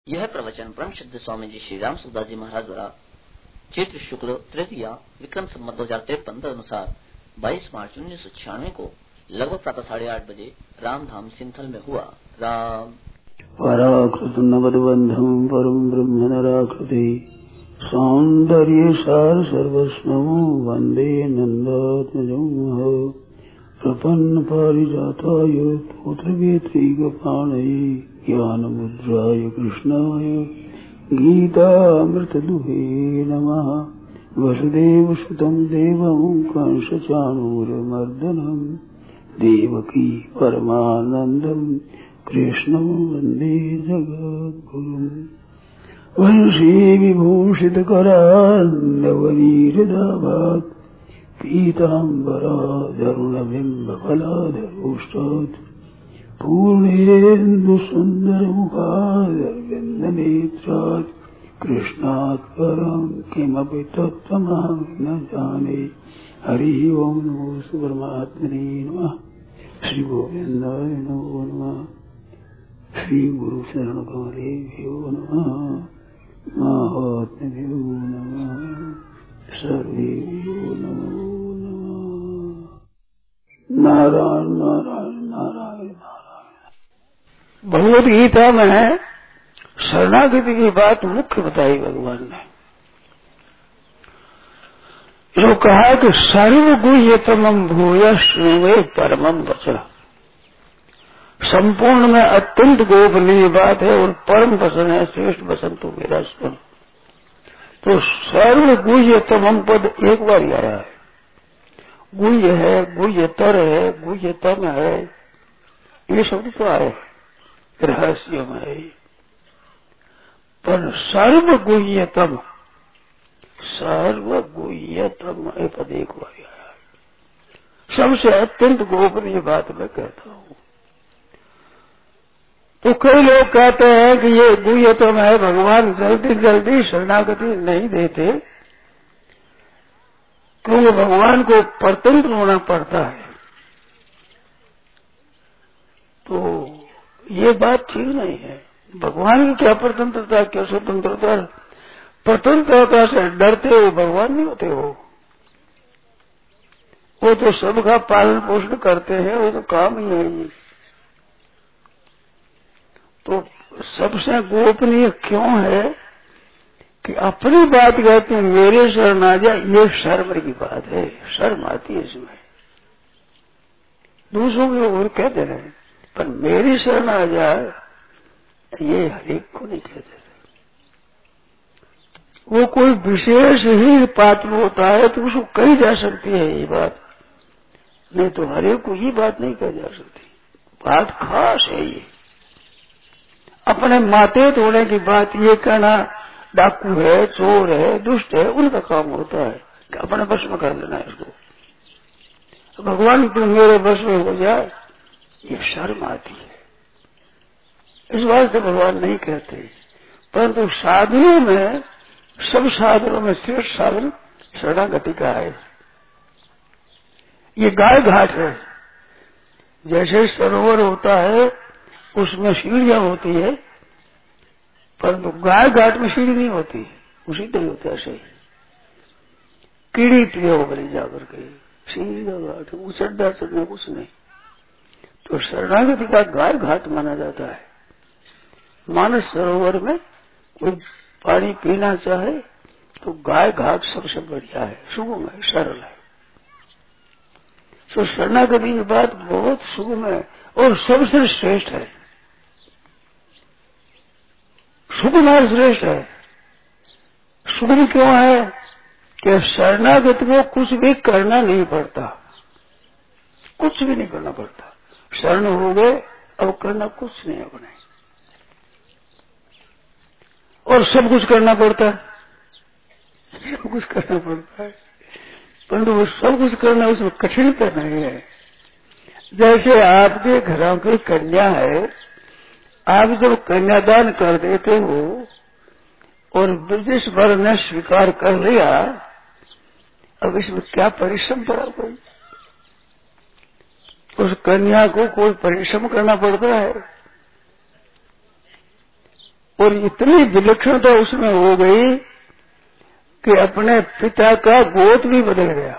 यह प्रवचन परम सिद्ध स्वामी जी श्री राम सुखदास जी महाराज द्वारा चैत्र शुक्ल तृतीया विक्रम संवत 2053 अनुसार 22 मार्च 1996 को लगभग प्रातः 8:30 बजे रामधाम सिंथल में हुआ। राम पराकृत नवदबंधम परम ब्रह्म नराकृति सौंदर्य सार सर्वस्वं वंदे नंदात्मजं प्रपन्न पारिजाताय पुत्रवेत्रैकपाणये ज्ञानमुद्राय कृष्णाय गीतामृतदुहे नमः। वसुदेवसुतं देवं कंसचाणूरमर्दनं देवकी परमानन्दं कृष्णं वन्दे जगद्गुरुम्। वंशी विभूषितकरान्नवनीहृदाभात् पीताम्बराधरुणबिम्बफलाधरोष्टात् पूर्णेन्दुसुन्दरमुखादरविन्दनेत्रात् कृष्णात् परं किमपि तत्त्वमहं न जाने। हरिः ओं नमो परमात्मने नमः। श्री गोविन्दाय नमो नमः। श्री गुरु शरण कमलेभ्यो नमः। महात्म्यो नमः। सर्वेभ्यो नमो नमः। नारायण नारायण नारायण नारायण। भगवद गीता में शरणागति की बात मुख्य बताई भगवान ने। जो कहा कि सर्वगुह्यतमं भूयः शृण्वे परमं वचः, संपूर्ण में अत्यंत गोपनीय बात है और परम वचन है, श्रेष्ठ वचन तो मेरा सुन। तो सर्वगुह्यतमं पद एक बार आया है। गुह्य है, गुह्यतर है, गुह्यतम है, ये शब्द तो आए रहस्य में है। पर सर्वगुह्यतम, सर्वगुह्यतम ये पद एक बार आया है। सबसे अत्यंत गोपनीय बात मैं कहता हूँ। तो कई लोग कहते हैं कि ये गुह्यतम है, भगवान जल्दी जल्दी शरणागति नहीं देते क्योंकि भगवान को परतंत्र होना पड़ता है। तो ये बात ठीक नहीं है। भगवान की क्या परतंत्रता, क्या स्वतंत्रता? परतंत्रता से डरते हो भगवान नहीं होते हो। वो तो सबका पालन पोषण करते हैं, वो तो काम ही है ये। तो सबसे गोपनीय क्यों है कि अपनी बात कहते हैं मेरे शरण आ जाए, ये शर्म की बात है, शर्म आती है इसमें। दूसरों के और कहते हैं पर मेरी शरण आ जाए ये हरेक को नहीं कहते। वो कोई विशेष ही पात्र होता है तो उसको कही जा सकती है ये बात, नहीं तो हरेक को ये बात नहीं कही जा सकती। बात खास है ये। अपने मातेत होने की बात ये कहना डाकू है, चोर है, दुष्ट है, उनका काम होता है कि अपने वश में कर लेना है इसको। भगवान तुम मेरे वश में हो जाए ये शर्म आती है। इस वास्ते भगवान नहीं कहते। परंतु साधनों में, सब साधनों में श्रेष्ठ साधन शरणागति का है। ये गाय घाट है। जैसे सरोवर होता है उसमें सीढ़ियां होती है, परंतु गाय घाट में सीढ़ी नहीं होती, उसी तरह होता है। सही कीड़ी प्रिय हो गई जाकर के सीधा घाट, उचड्डा चढ़ना कुछ नहीं। तो शरणागति का गाय घाट माना जाता है। मानस सरोवर में कोई पानी पीना चाहे तो गाय घाट सबसे बढ़िया है, सुगम है, सरल है। तो शरणागति की बात बहुत सुगम है और सबसे श्रेष्ठ है। सुगम और श्रेष्ठ है। सुगम क्यों है कि शरणागति को कुछ भी करना नहीं पड़ता, कुछ भी नहीं करना पड़ता। शरण हो गए अब करना कुछ नहीं अपने, और सब कुछ करना पड़ता है, सब कुछ करना पड़ता है। परंतु वो सब कुछ करना उसमें कठिनता नहीं है। जैसे आपके घरों की कन्या है, आप जब कन्यादान कर देते हो और जिस वर ने स्वीकार कर लिया, अब इसमें क्या परिश्रम पड़ा? कोई उस कन्या को कोई परिश्रम करना पड़ता है? और इतनी विलक्षणता उसमें हो गई कि अपने पिता का गोत्र भी बदल गया,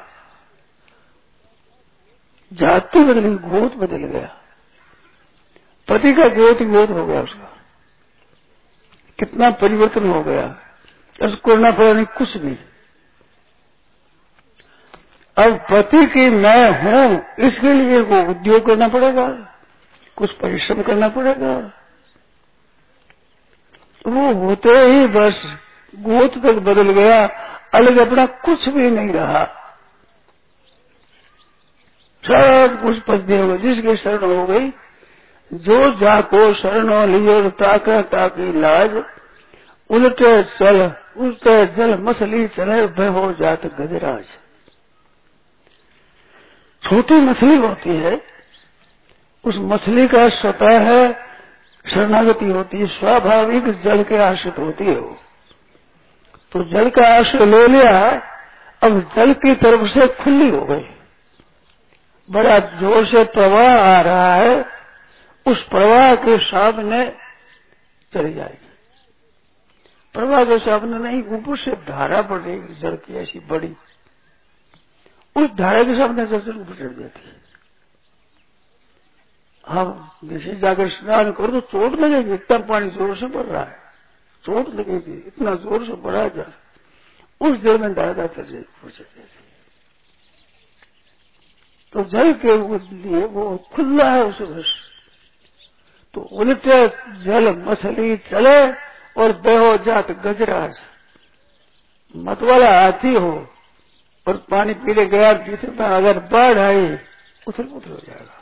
जाति बदली, गोत्र बदल गया, पति का गोत्र हो गया उसका। कितना परिवर्तन हो गया, उसको करना पड़ा नहीं कुछ भी। अब पति की मैं हूं, इसके लिए वो उद्योग करना पड़ेगा, कुछ परिश्रम करना पड़ेगा। वो होते ही बस गोत्र तक बदल गया, अलग अपना कुछ भी नहीं रहा, सब कुछ पत्नी हो गई, जिसकी शरण हो गई। जो जाको शरणों लियो ताका ताकी लाज, उलटे चल उलटे जल मछली चले भय हो जात गजराज। छोटी मछली होती है, उस मछली का स्वतः है शरणागति होती है, स्वाभाविक जल के आश्रित होती है वो। तो जल का आश्रय ले लिया, अब जल की तरफ से खुली हो गई, बड़ा जोर से प्रवाह आ रहा है, उस प्रवाह के सामने चली जाएगी। प्रवाह के सामने नहीं, ऊपर से धारा बढ़ रही जल की ऐसी बड़ी, उस धारा के सामने जल ऊपर चढ़ जाती है। हम जैसे जाकर स्नान करो तो चोट लगेगी, इतना पानी जोर से बढ़ रहा है, चोट लगेगी, इतना जोर से बढ़ा जाए, उस जल में धारा चल जाएगी। तो जल के लिए वो खुला है उस वर्ष। तो उलटे जल मछली चले और बेहो जात गजराज। मतवाला हाथी हो और पानी पीने गया, जितना अगर बाढ़ आई उथल पुथल हो जाएगा,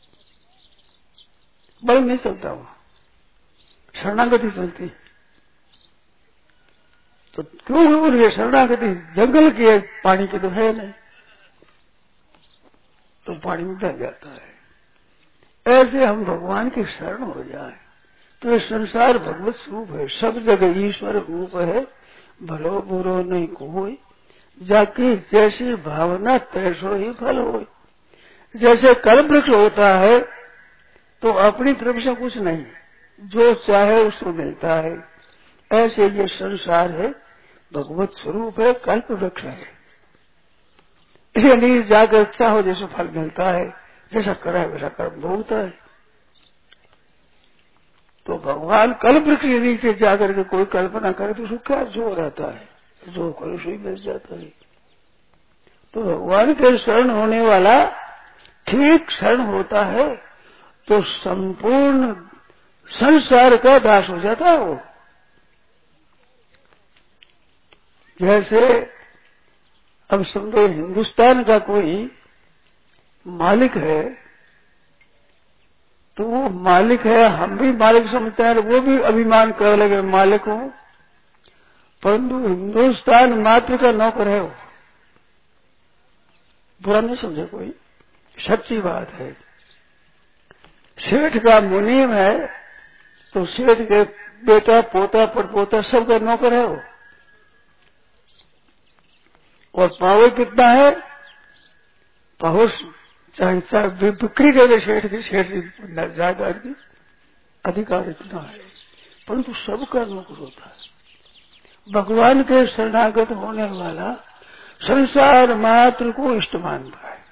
बल नहीं चलता, वहां शरणागति चलती। तो क्यों उनके शरणागति जंगल की पानी की तो है नहीं, तो पानी में डर जाता है। ऐसे हम भगवान की शरण हो जाए तो ये संसार भगवत स्वरूप है, सब जगह ईश्वर रूप है, भलो बुरो नहीं कोई, जाकी जैसी भावना तैसो ही फल हो। जैसे कल्प वृक्ष होता है तो अपनी तरफ से कुछ नहीं, जो चाहे उसको मिलता है, ऐसे ये संसार है, भगवत स्वरूप है, कल्प वृक्ष है। इसलिए जाकर चाहो जैसे फल मिलता है, जैसा करा है वैसा कर्म भोगता है। तो भगवान कल्प वृक्ष के नीचे जाकर के कोई कल्पना करे तो उसको क्या जोर आता है, जो करे सो ही मिल जाता है। तो भगवान के शरण होने वाला ठीक शरण होता है तो संपूर्ण संसार का दास हो जाता है वो। जैसे अब समझो हिंदुस्तान का कोई मालिक है, तो वो मालिक है, हम भी मालिक समझते हैं, वो भी अभिमान कर लगे मालिक हूं, परंतु हिंदुस्तान मात्र का नौकर है वो। बुरा नहीं समझे कोई, सच्ची बात है। सेठ का मुनीम है तो सेठ के बेटा पोता परपोता सबका नौकर है वो। और पावर कितना है, पावर चाहे बिक्री करे सेठ की जायदाद की, अधिकार इतना है, परंतु सबका नौकर होता है। भगवान के शरणागत होने वाला संसार मात्र को इष्ट मानता है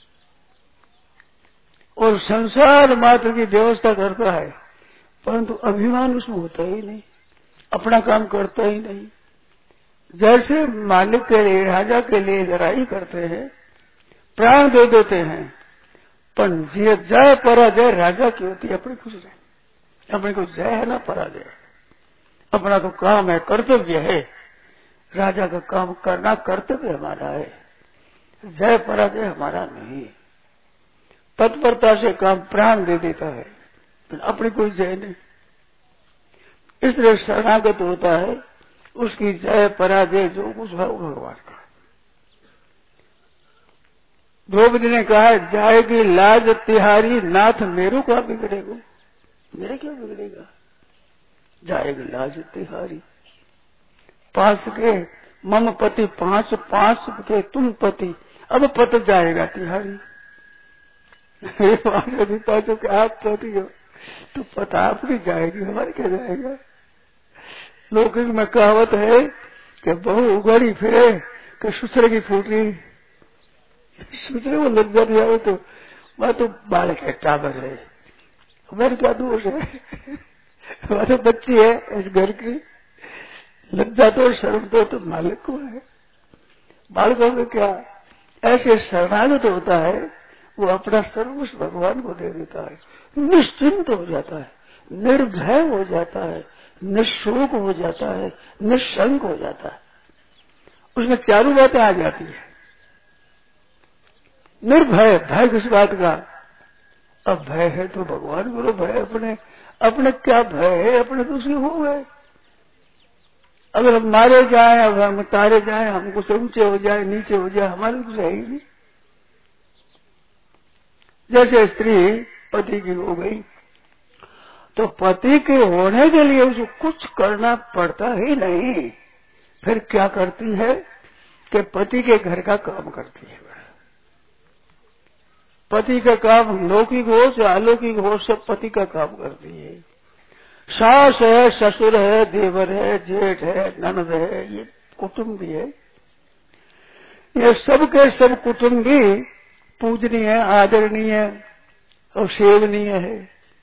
और संसार मात्र की व्यवस्था करता है, परंतु अभिमान उसमें होता ही नहीं, अपना काम करता ही नहीं। जैसे मालिक के लिए, राजा के लिए लड़ाई करते हैं, प्राण दे देते हैं, पर जय पराजय राजा की होती है, अपनी कुछ नहीं। अपने को जय है ना पराजय, अपना तो काम है, कर्तव्य है, राजा का काम करना कर्तव्य हमारा है, जय पराजय हमारा नहीं। तत्परता से काम प्राण दे देता है, अपनी कोई जय नहीं। इसलिए शरणागत होता है, उसकी जय पराजय जो कुछ है वो भगवान का। द्रौपदी ने कहा, जाएगी लाज तिहारी, नाथ मेरू का बिगड़ेगा, मेरे क्या बिगड़ेगा, जाएगी लाज तिहारी। पांच के मम पति, पांच के तुम पति, अब पत जाएगा तिहारी। पांचों के आप पति हो तो पता आपकी जाएगी, हमारे क्या जाएगा। लौकिक में कहावत है कि बहू उगाड़ी फिरे कि सुसरे की फूटी, सुसरे को लग जाती है तो वह तो बालक है, टाबर है, मेरे क्या दोष है, वह तो बच्ची है इस घर की, लग जाते और शर्म तो मालिक को है। बालकों में क्या ऐसे शरणागत होता है, वो अपना सर्वस्व भगवान को दे देता है, निश्चिंत हो जाता है, निर्भय हो जाता है, निशोक हो जाता है, निशंक हो जाता है। उसमें चारों बातें आ जाती है। निर्भय, भय किस बात का? अब भय है तो भगवान बोलो भय, अपने अपने क्या भय है, अपने तो उसके हो गए। अगर हम मारे जाए, अब हम तारे जाए, हमको से ऊंचे हो जाए नीचे हो जाए, हमारे कुछ है ही नहीं। जैसे स्त्री पति की हो गई तो पति के होने के लिए उसको कुछ करना पड़ता ही नहीं, फिर क्या करती है कि पति के घर का काम करती है। पति का काम लौकिक हो या अलौकिक हो, सब पति का काम करती है। सास है, ससुर है, देवर है, जेठ है, ननद है, ये कुटुंब भी है। ये सब के सब कुटुंब भी पूजनीय है, आदरणीय है और सेवनीय है,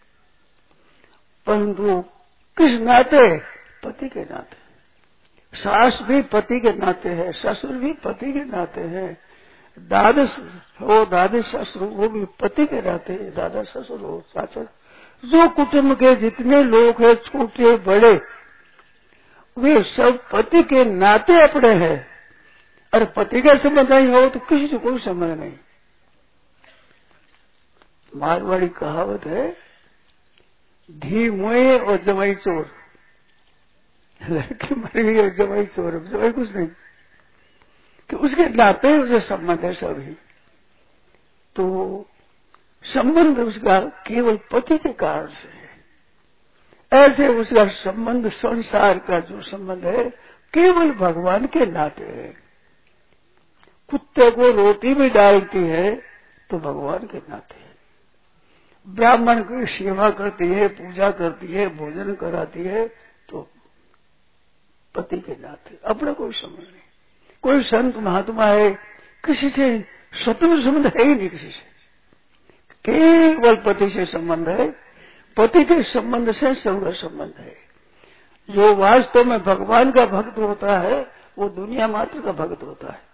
परंतु किस नाते? पति के नाते। सास भी पति के नाते है, ससुर भी पति के नाते है, दादा हो दादी ससुर वो भी पति के नाते, दादा ससुर हो सासुर, जो कुटुंब के जितने लोग हैं छोटे बड़े वे सब पति के नाते अपने हैं। और पति का संबंध नहीं हो तो किसी से कोई संबंध नहीं। मारवाड़ी कहावत है, धी मुए और जमाई चोर, लड़की मर गई और जमाई चोर, जमाई कुछ नहीं, कि उसके नाते उसे संबंध है सभी। तो संबंध उसका केवल पति के कारण से है। ऐसे उसका संबंध संसार का जो संबंध है केवल भगवान के नाते है। कुत्ते को रोटी भी डालती है तो भगवान के नाते है। ब्राह्मण की सेवा करती है, पूजा करती है, भोजन कराती है तो पति के नाते, अपना कोई संबंध नहीं। कोई संत महात्मा है, किसी से स्वतंत्र संबंध है ही नहीं, किसी से केवल पति से संबंध है। पति के संबंध से सबका संबंध है। जो वास्तव में भगवान का भक्त होता है वो दुनिया मात्र का भक्त होता है।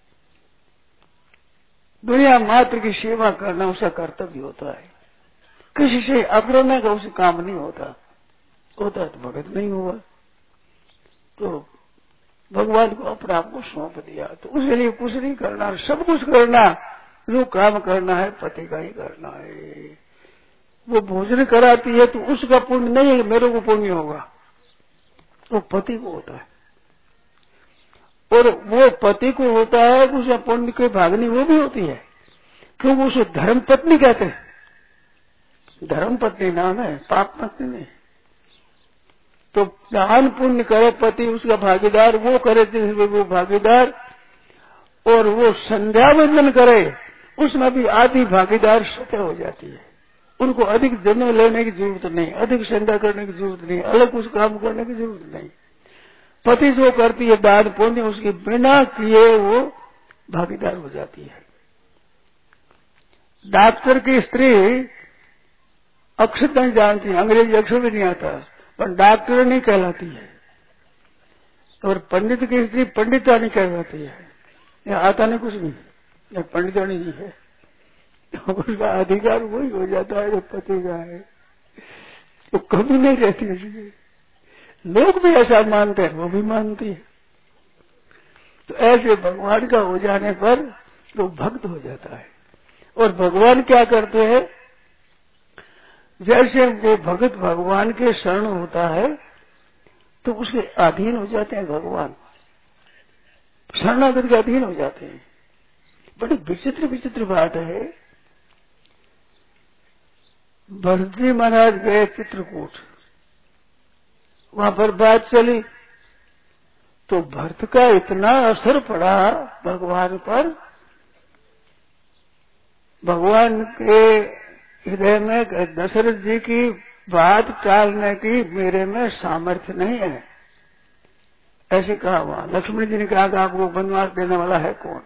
दुनिया मात्र की सेवा करना उसका कर्तव्य होता है। किसी से अग्रह का उसे काम नहीं होता तो भगत नहीं हुआ। तो भगवान को अपने आप को सौंप दिया तो उसके लिए कुछ नहीं करना, सब कुछ करना, जो काम करना है पति का ही करना है। वो भोजन कराती है तो उसका पुण्य नहीं है मेरे को पुण्य होगा, वो पति को होता है। और वो पति को होता है उसका पुण्य की भागनी वो भी होती है, क्योंकि उसे धर्म पत्नी कहते हैं। धर्म पत्नी नाम है, पाप पत्नी नहीं। तो दान पुण्य करे पति उसका भागीदार, वो करे जिसमें वो भागीदार, और वो संध्या वंदन करे उसमें भी आधी भागीदार सत्य हो जाती है। उनको अधिक जन्म लेने की जरूरत नहीं, अधिक संध्या करने की जरूरत नहीं, अलग कुछ काम करने की जरूरत नहीं। पति जो करती है दान पुण्य उसकी बिना किए वो भागीदार हो जाती है। डॉक्टर की स्त्री अक्षर नहीं जानती, अंग्रेजी अक्षर भी नहीं आता, पर डॉक्टर नहीं कहलाती है। और पंडित की स्त्री पंडिता नहीं कहलाती है, या आता नहीं कुछ नहीं, या पंडितानी जी है, तो उसका अधिकार वही हो जाता है जो पति का है। तो कभी नहीं रहती इसलिए लोग भी ऐसा मानते हैं, वो भी मानती है। तो ऐसे भगवान का हो जाने पर तो भक्त हो जाता है। और भगवान क्या करते हैं, जैसे वो भक्त भगवान के शरण होता है तो उसके अधीन हो जाते हैं। भगवान शरणागत के अधीन हो जाते हैं। बड़ी विचित्र विचित्र बात है। भरत जी महाराज गए चित्रकूट, वहां पर बात चली तो भरत का इतना असर पड़ा भगवान पर, भगवान के हृदय में दशरथ जी की बात टालने की मेरे में सामर्थ्य नहीं है, ऐसे कहा वहां लक्ष्मण जी ने कहा कि आपको वनवास देने वाला है कौन?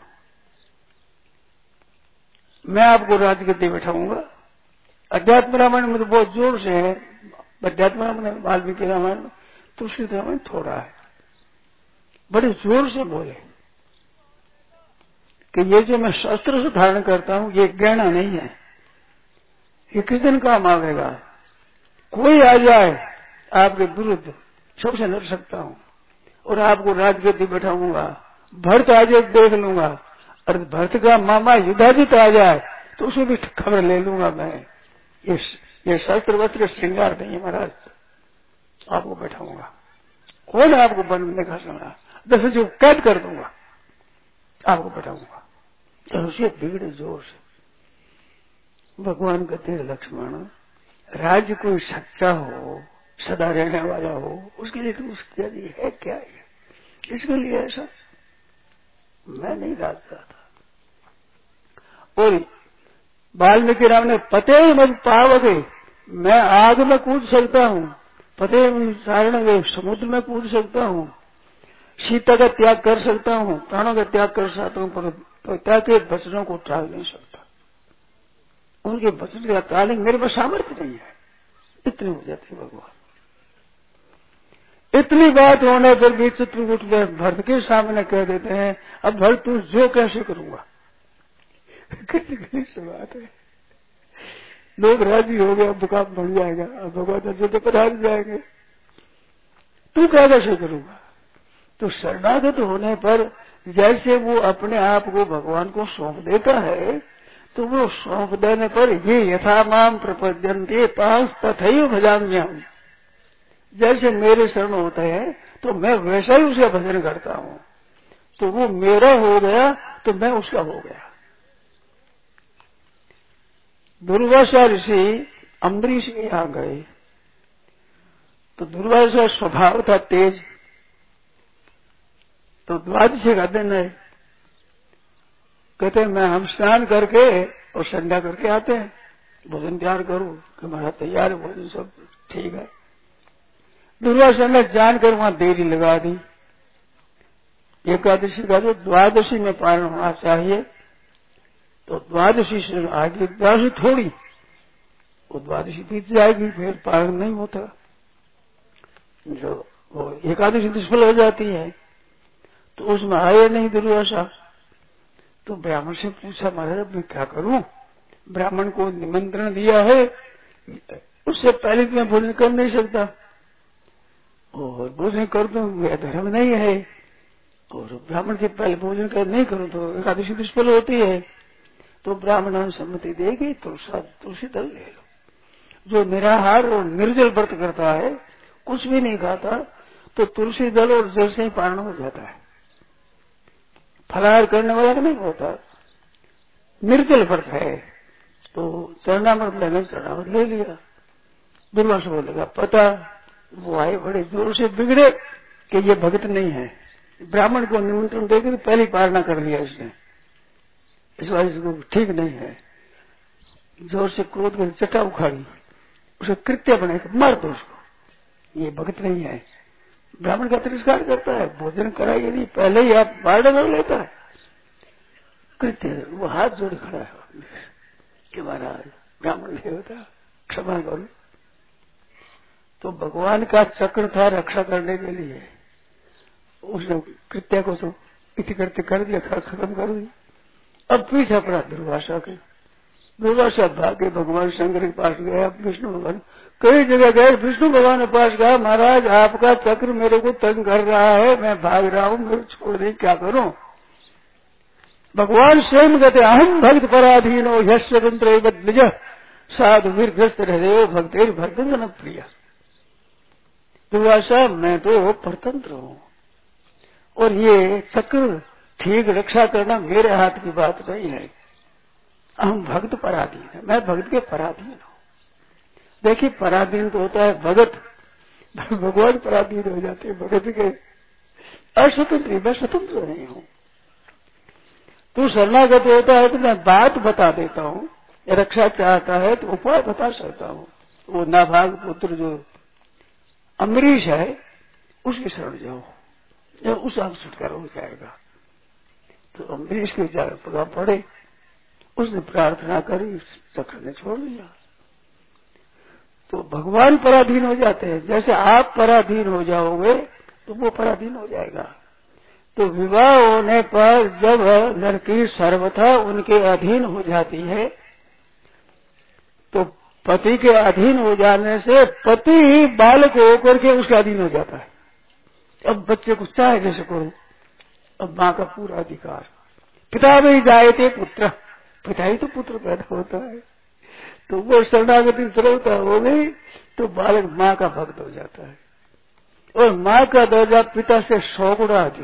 मैं आपको राजगद्दी बैठाऊंगा। अध्यात्म रामायण में तो बहुत जोर से है, अध्यात्म रामायण वाल्मीकि रामायण तुलसी रामायण थोड़ा है, बड़े जोर से बोले कि ये जो मैं शस्त्र से धारण करता हूं ये गहना नहीं है, ये किस दिन काम आवेगा। कोई आ जाए आपके विरुद्ध सबसे लड़ सकता हूं और आपको राजगद्दी बैठाऊंगा। भरत आ जाए देख लूंगा, और भरत का मामा युधाजित आ जाए तो उसे भी खबर ले लूंगा मैं। ये शस्त्र वस्त्र श्रृंगार नहीं है महाराज, आपको बैठाऊंगा। कौन आपको बनने का सुना 10 जो कैद कर दूंगा, आपको बैठाऊंगा। तो उसे बिगड़े जोर से। भगवान कहते हैं लक्ष्मण, राज्य कोई सच्चा हो, सदा रहने वाला हो, उसके लिए तो उसके लिए है क्या है? इसके लिए ऐसा मैं नहीं राज चाहता। और वाल्मीकि राम ने पते मत पावगे, मैं आग में कूद सकता हूं, पते सारण में समुद्र में कूद सकता हूं, सीता का त्याग कर सकता हूं, प्राणों का त्याग कर सकता हूं, पर पिता के वचनों को टाल नहीं सकता। उनके वचन का टालने मेरे पास सामर्थ्य नहीं है। इतने हो जाते भगवान। इतनी बात होने पर भी चित्रकूट में भरत के सामने कह देते हैं, अब भरत तू जो कैसे करूंगा। कितनी सी बात है, लोग राजी हो गए, अब काम बढ़ जाएगा, अब भगवान से तो पधार जाएंगे, तू क्या कैसे करूंगा। तो शरणागत होने पर जैसे वो अपने आप को भगवान को सौंप देता है, तो वो सौंप देने पर ये यथा माम प्रपद्यन्ते पास तथैव भजाम्यहम्, जैसे मेरे शरण होते हैं तो मैं वैसा ही उसका भजन करता हूं। तो वो मेरा हो गया तो मैं उसका हो गया। दुर्वासा ऋषि अम्बरीश के यहां गए तो दुर्वासा स्वभाव था तेज, तो द्वादशी का दिन है, कहते मैं हम स्नान करके और संध्या करके आते हैं, भोजन तैयार करो कि हमारा तैयार है भोजन सब ठीक है। दुर्वासा ने जानकर वहां देरी लगा दी। एकादशी का जो द्वादशी में पारण होना चाहिए, तो द्वादशी से आगे द्वादशी थोड़ी, वो द्वादशी बीत जाएगी, फिर पारण नहीं होता, जो वो एकादशी निष्फल हो जाती है। तो उसमें आए नहीं दुर्वासा। तो ब्राह्मण से पूछा, महाराज मैं क्या करूं, ब्राह्मण को निमंत्रण दिया है, उससे पहले तो मैं भोजन कर नहीं सकता, और भोजन कर दूं यह धर्म नहीं है, और ब्राह्मण के पहले भोजन कर नहीं करूं तो एकादशी निष्फल होती है। तो ब्राह्मण सम्मति देगी तो तुलसी दल ले लो। जो निराहार और निर्जल व्रत करता है, कुछ भी नहीं खाता, तो तुलसी दल और जल से ही पारण हो जाता है। फलाहार करने वाला नहीं होता, निर्जल व्रत है, तो चरणामृत लेना चरणामृत ले लिया। दुर्वासा को लगा पता, वो आए बड़े जोर से बिगड़े कि ये भक्त नहीं है, ब्राह्मण को निमंत्रण देकर पहली पारणा कर लिया इसने, इस बार इसको ठीक नहीं है। जोर से क्रोध कर चटा उखाड़ी, उसे कृत्य बनाकर मार दो उसको, ये भक्त नहीं है। ब्राह्मण का तिरस्कार करता है, भोजन कराइए नहीं, पहले ही आप पारणा कर लेता है। कृत्य वो हाथ जोड़ खड़ा है कि महाराज ब्राह्मण नहीं होता, क्षमा करो। तो भगवान का चक्र था रक्षा करने के लिए, उसने कृत्य को तो इति करते कर दिया, खत्म कर दिया। अब पीछा पड़ा दुर्वासा के। दुर्वासा भागे भगवान शंकर के पास गया, विष्णु भगवान कई जगह गए, विष्णु भगवान के पास गया, महाराज आपका चक्र मेरे को तंग कर रहा है, मैं भाग रहा हूं, मेरे छोड़ दे, क्या करूं। भगवान स्वयं कहते अहम भक्त पराधीनो यस्वतंत्र द्विज साधु वीरग्रस्त हृदय भक्तेर भक्तन प्रिय। दुर्वासा मैं तो परतंत्र हूं, और ये चक्र ठीक रक्षा करना मेरे हाथ की बात नहीं है। हम भक्त पराधीन है, मैं भक्त के पराधीन हूं। देखिए पराधीन तो होता है भगत, भगवान पराधीन हो जाते हैं भगत के। अस्वतंत्र, मैं स्वतंत्र नहीं हूं। तू शरणागत होता है तो मैं बात बता देता हूं, रक्षा चाहता है तो उपाय बता सकता हूं। वो नाभाग पुत्र जो अम्बरीश है, उसकी शरण जाओ, जब उस आग छुटकारा हो जाएगा। तो अम्बरीश के जगह पड़े, उसने प्रार्थना करी, चक्र ने छोड़ दिया। तो भगवान पराधीन हो जाते हैं। जैसे आप पराधीन हो जाओगे तो वो पराधीन हो जाएगा। तो विवाह होने पर जब लड़की सर्वथा उनके अधीन हो जाती है तो पति के अधीन हो जाने से पति ही बालक होकर के उसके अधीन हो जाता है। अब बच्चे को चाहे जैसे करो, अब माँ का पूरा अधिकार। पिता में ही जाए थे पुत्र, पिता ही तो पुत्र पैदा होता है। तो वो शरणागति श्रोता हो गई तो बालक माँ का भक्त हो जाता है। और माँ का दर्जा पिता से 100 गुना अधिक,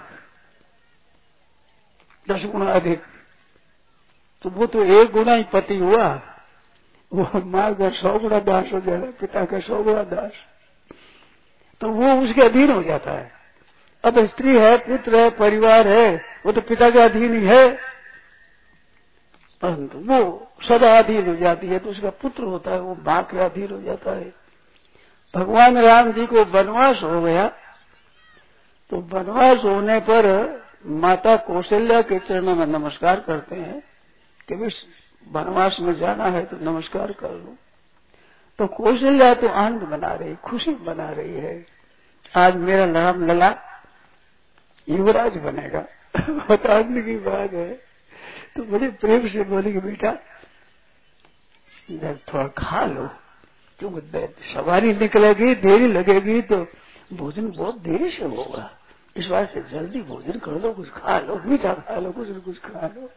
10 गुना अधिक। तो वो तो 1 गुना ही पति हुआ, वो माँ का 100 गुना दास हो जाएगा, पिता का 100 गुना दास। तो वो उसके अधीन हो जाता है। अब स्त्री है, पुत्र है, परिवार है, वो तो पिता के अधीन ही है, परंतु वो सदा अधीन हो जाती है तो उसका पुत्र होता है, वो माँ के अधीन हो जाता है। भगवान राम जी को वनवास हो गया तो वनवास होने पर माता कौशल्या के चरणों में नमस्कार करते हैं कि वनवास में जाना है तो नमस्कार कर लो। तो कौशल्या तो आनंद बना रही, खुशी बना रही है, आज मेरा राम लला युवराज बनेगा। बहुत आनंद की बात है। तो बड़े प्रेम से बोली कि बेटा थोड़ा खा लो, क्योंकि सवारी निकलेगी, देरी लगेगी तो भोजन बहुत देरी से होगा, इस बात से जल्दी भोजन कर लो, कुछ खा लो, मीठा खा लो, कुछ न कुछ खा लो।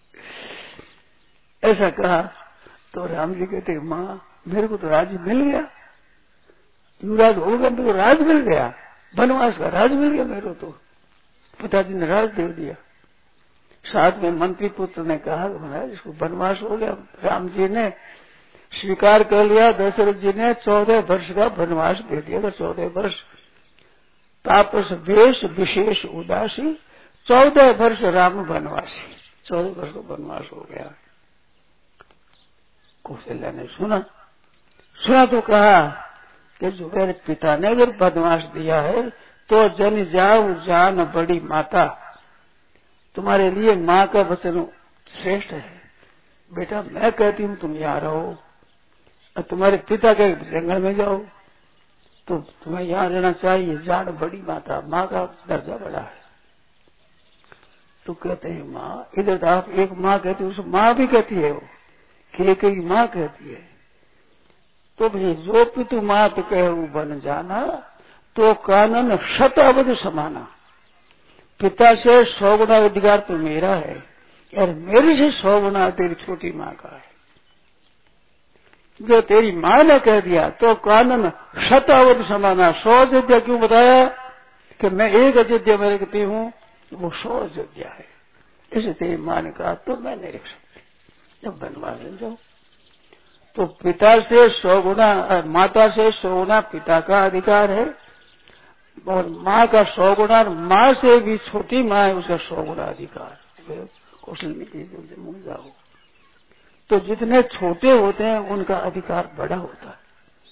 ऐसा कहा तो राम जी कहते माँ मेरे को तो राज मिल गया, युवराज हो गया, मेरे को राज मिल गया, वनवास का राज मिल गया मेरे को। तो पिताजी ने राज दे दिया। साथ में मंत्री पुत्र ने कहा महाराज इसको वनवास हो गया, राम जी ने स्वीकार कर लिया, दशरथ जी ने 14 वर्ष का वनवास दे दिया। 14 वर्ष तापस वेश विशेष उदासी, 14 वर्ष राम वनवासी, 14 वर्ष का वनवास हो गया। कौशल्या ने सुना तो कहा कि जो मेरे पिता ने अगर वनवास दिया है तो जन जाओ जान बड़ी माता, तुम्हारे लिए माँ का वचन श्रेष्ठ है। बेटा मैं कहती हूँ तुम यहाँ रहो, और तुम्हारे पिता के जंगल में जाओ, तो तुम्हें यहाँ रहना चाहिए, जान बड़ी माता, माँ का दर्जा बड़ा है। तो कहते हैं माँ, इधर तो आप एक माँ कहती है, उस माँ भी कहती है वो कि एक ही माँ कहती है। तो भाई जो पितु मात कहूँ बन जाना तो कानन शतावध समाना, पिता से 100 गुना अधिकार तो मेरा है और मेरे से 100 गुना तेरी छोटी माँ का है। जो तेरी माँ ने कह दिया तो कानन शतावध समाना, 100 अयोध्या क्यों बताया कि मैं एक अयोध्या में रखती हूँ, वो 100 अयोध्या है। इसे तेरी माँ ने कहा तो मैं नहीं रख सकती, जब वनवास जाओ। तो पिता से 100 गुना, माता से 100 गुना पिता का अधिकार है और माँ का 100 गुना, माँ से भी छोटी माँ है उसका 100 गुना अधिकार। कौशल में जाओ तो जितने छोटे होते हैं उनका अधिकार बड़ा होता है।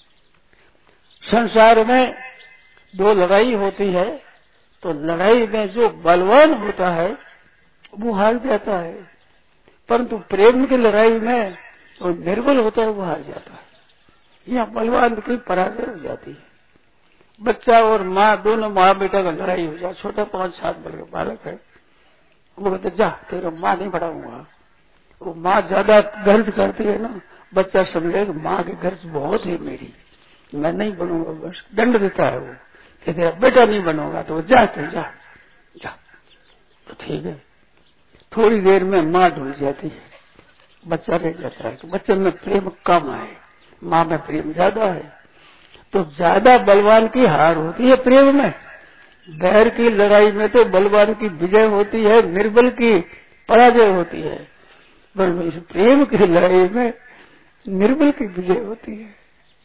संसार में 2 लड़ाई होती है, तो लड़ाई में जो बलवान होता है वो हार जाता है, परंतु प्रेम की लड़ाई में जो निर्बल होता है वो हार जाता है। यहाँ बलवान की पराजय हो जाती है। बच्चा और माँ दोनों माँ बेटा का लड़ाई हो जाए, छोटा 5-7 वर्ष का बालक है, वो कहते जा तेरा माँ नहीं पढ़ाऊंगा। वो माँ ज्यादा गर्ज करती है ना, बच्चा समझे कि माँ की गर्ज बहुत है मेरी, मैं नहीं बनूंगा, बस दंड देता है वो कि तेरा बेटा नहीं बनूंगा, तो जा जा जा। तो ठीक है, थोड़ी देर में माँ ढूंढ जाती है, बच्चा रह जाता है। तो बच्चे में प्रेम कम है, माँ में प्रेम ज्यादा है, तो ज्यादा बलवान की हार होती है प्रेम में। बैर की लड़ाई में तो बलवान की विजय होती है, निर्बल की पराजय होती है, पर इस प्रेम की लड़ाई में निर्बल की विजय होती है।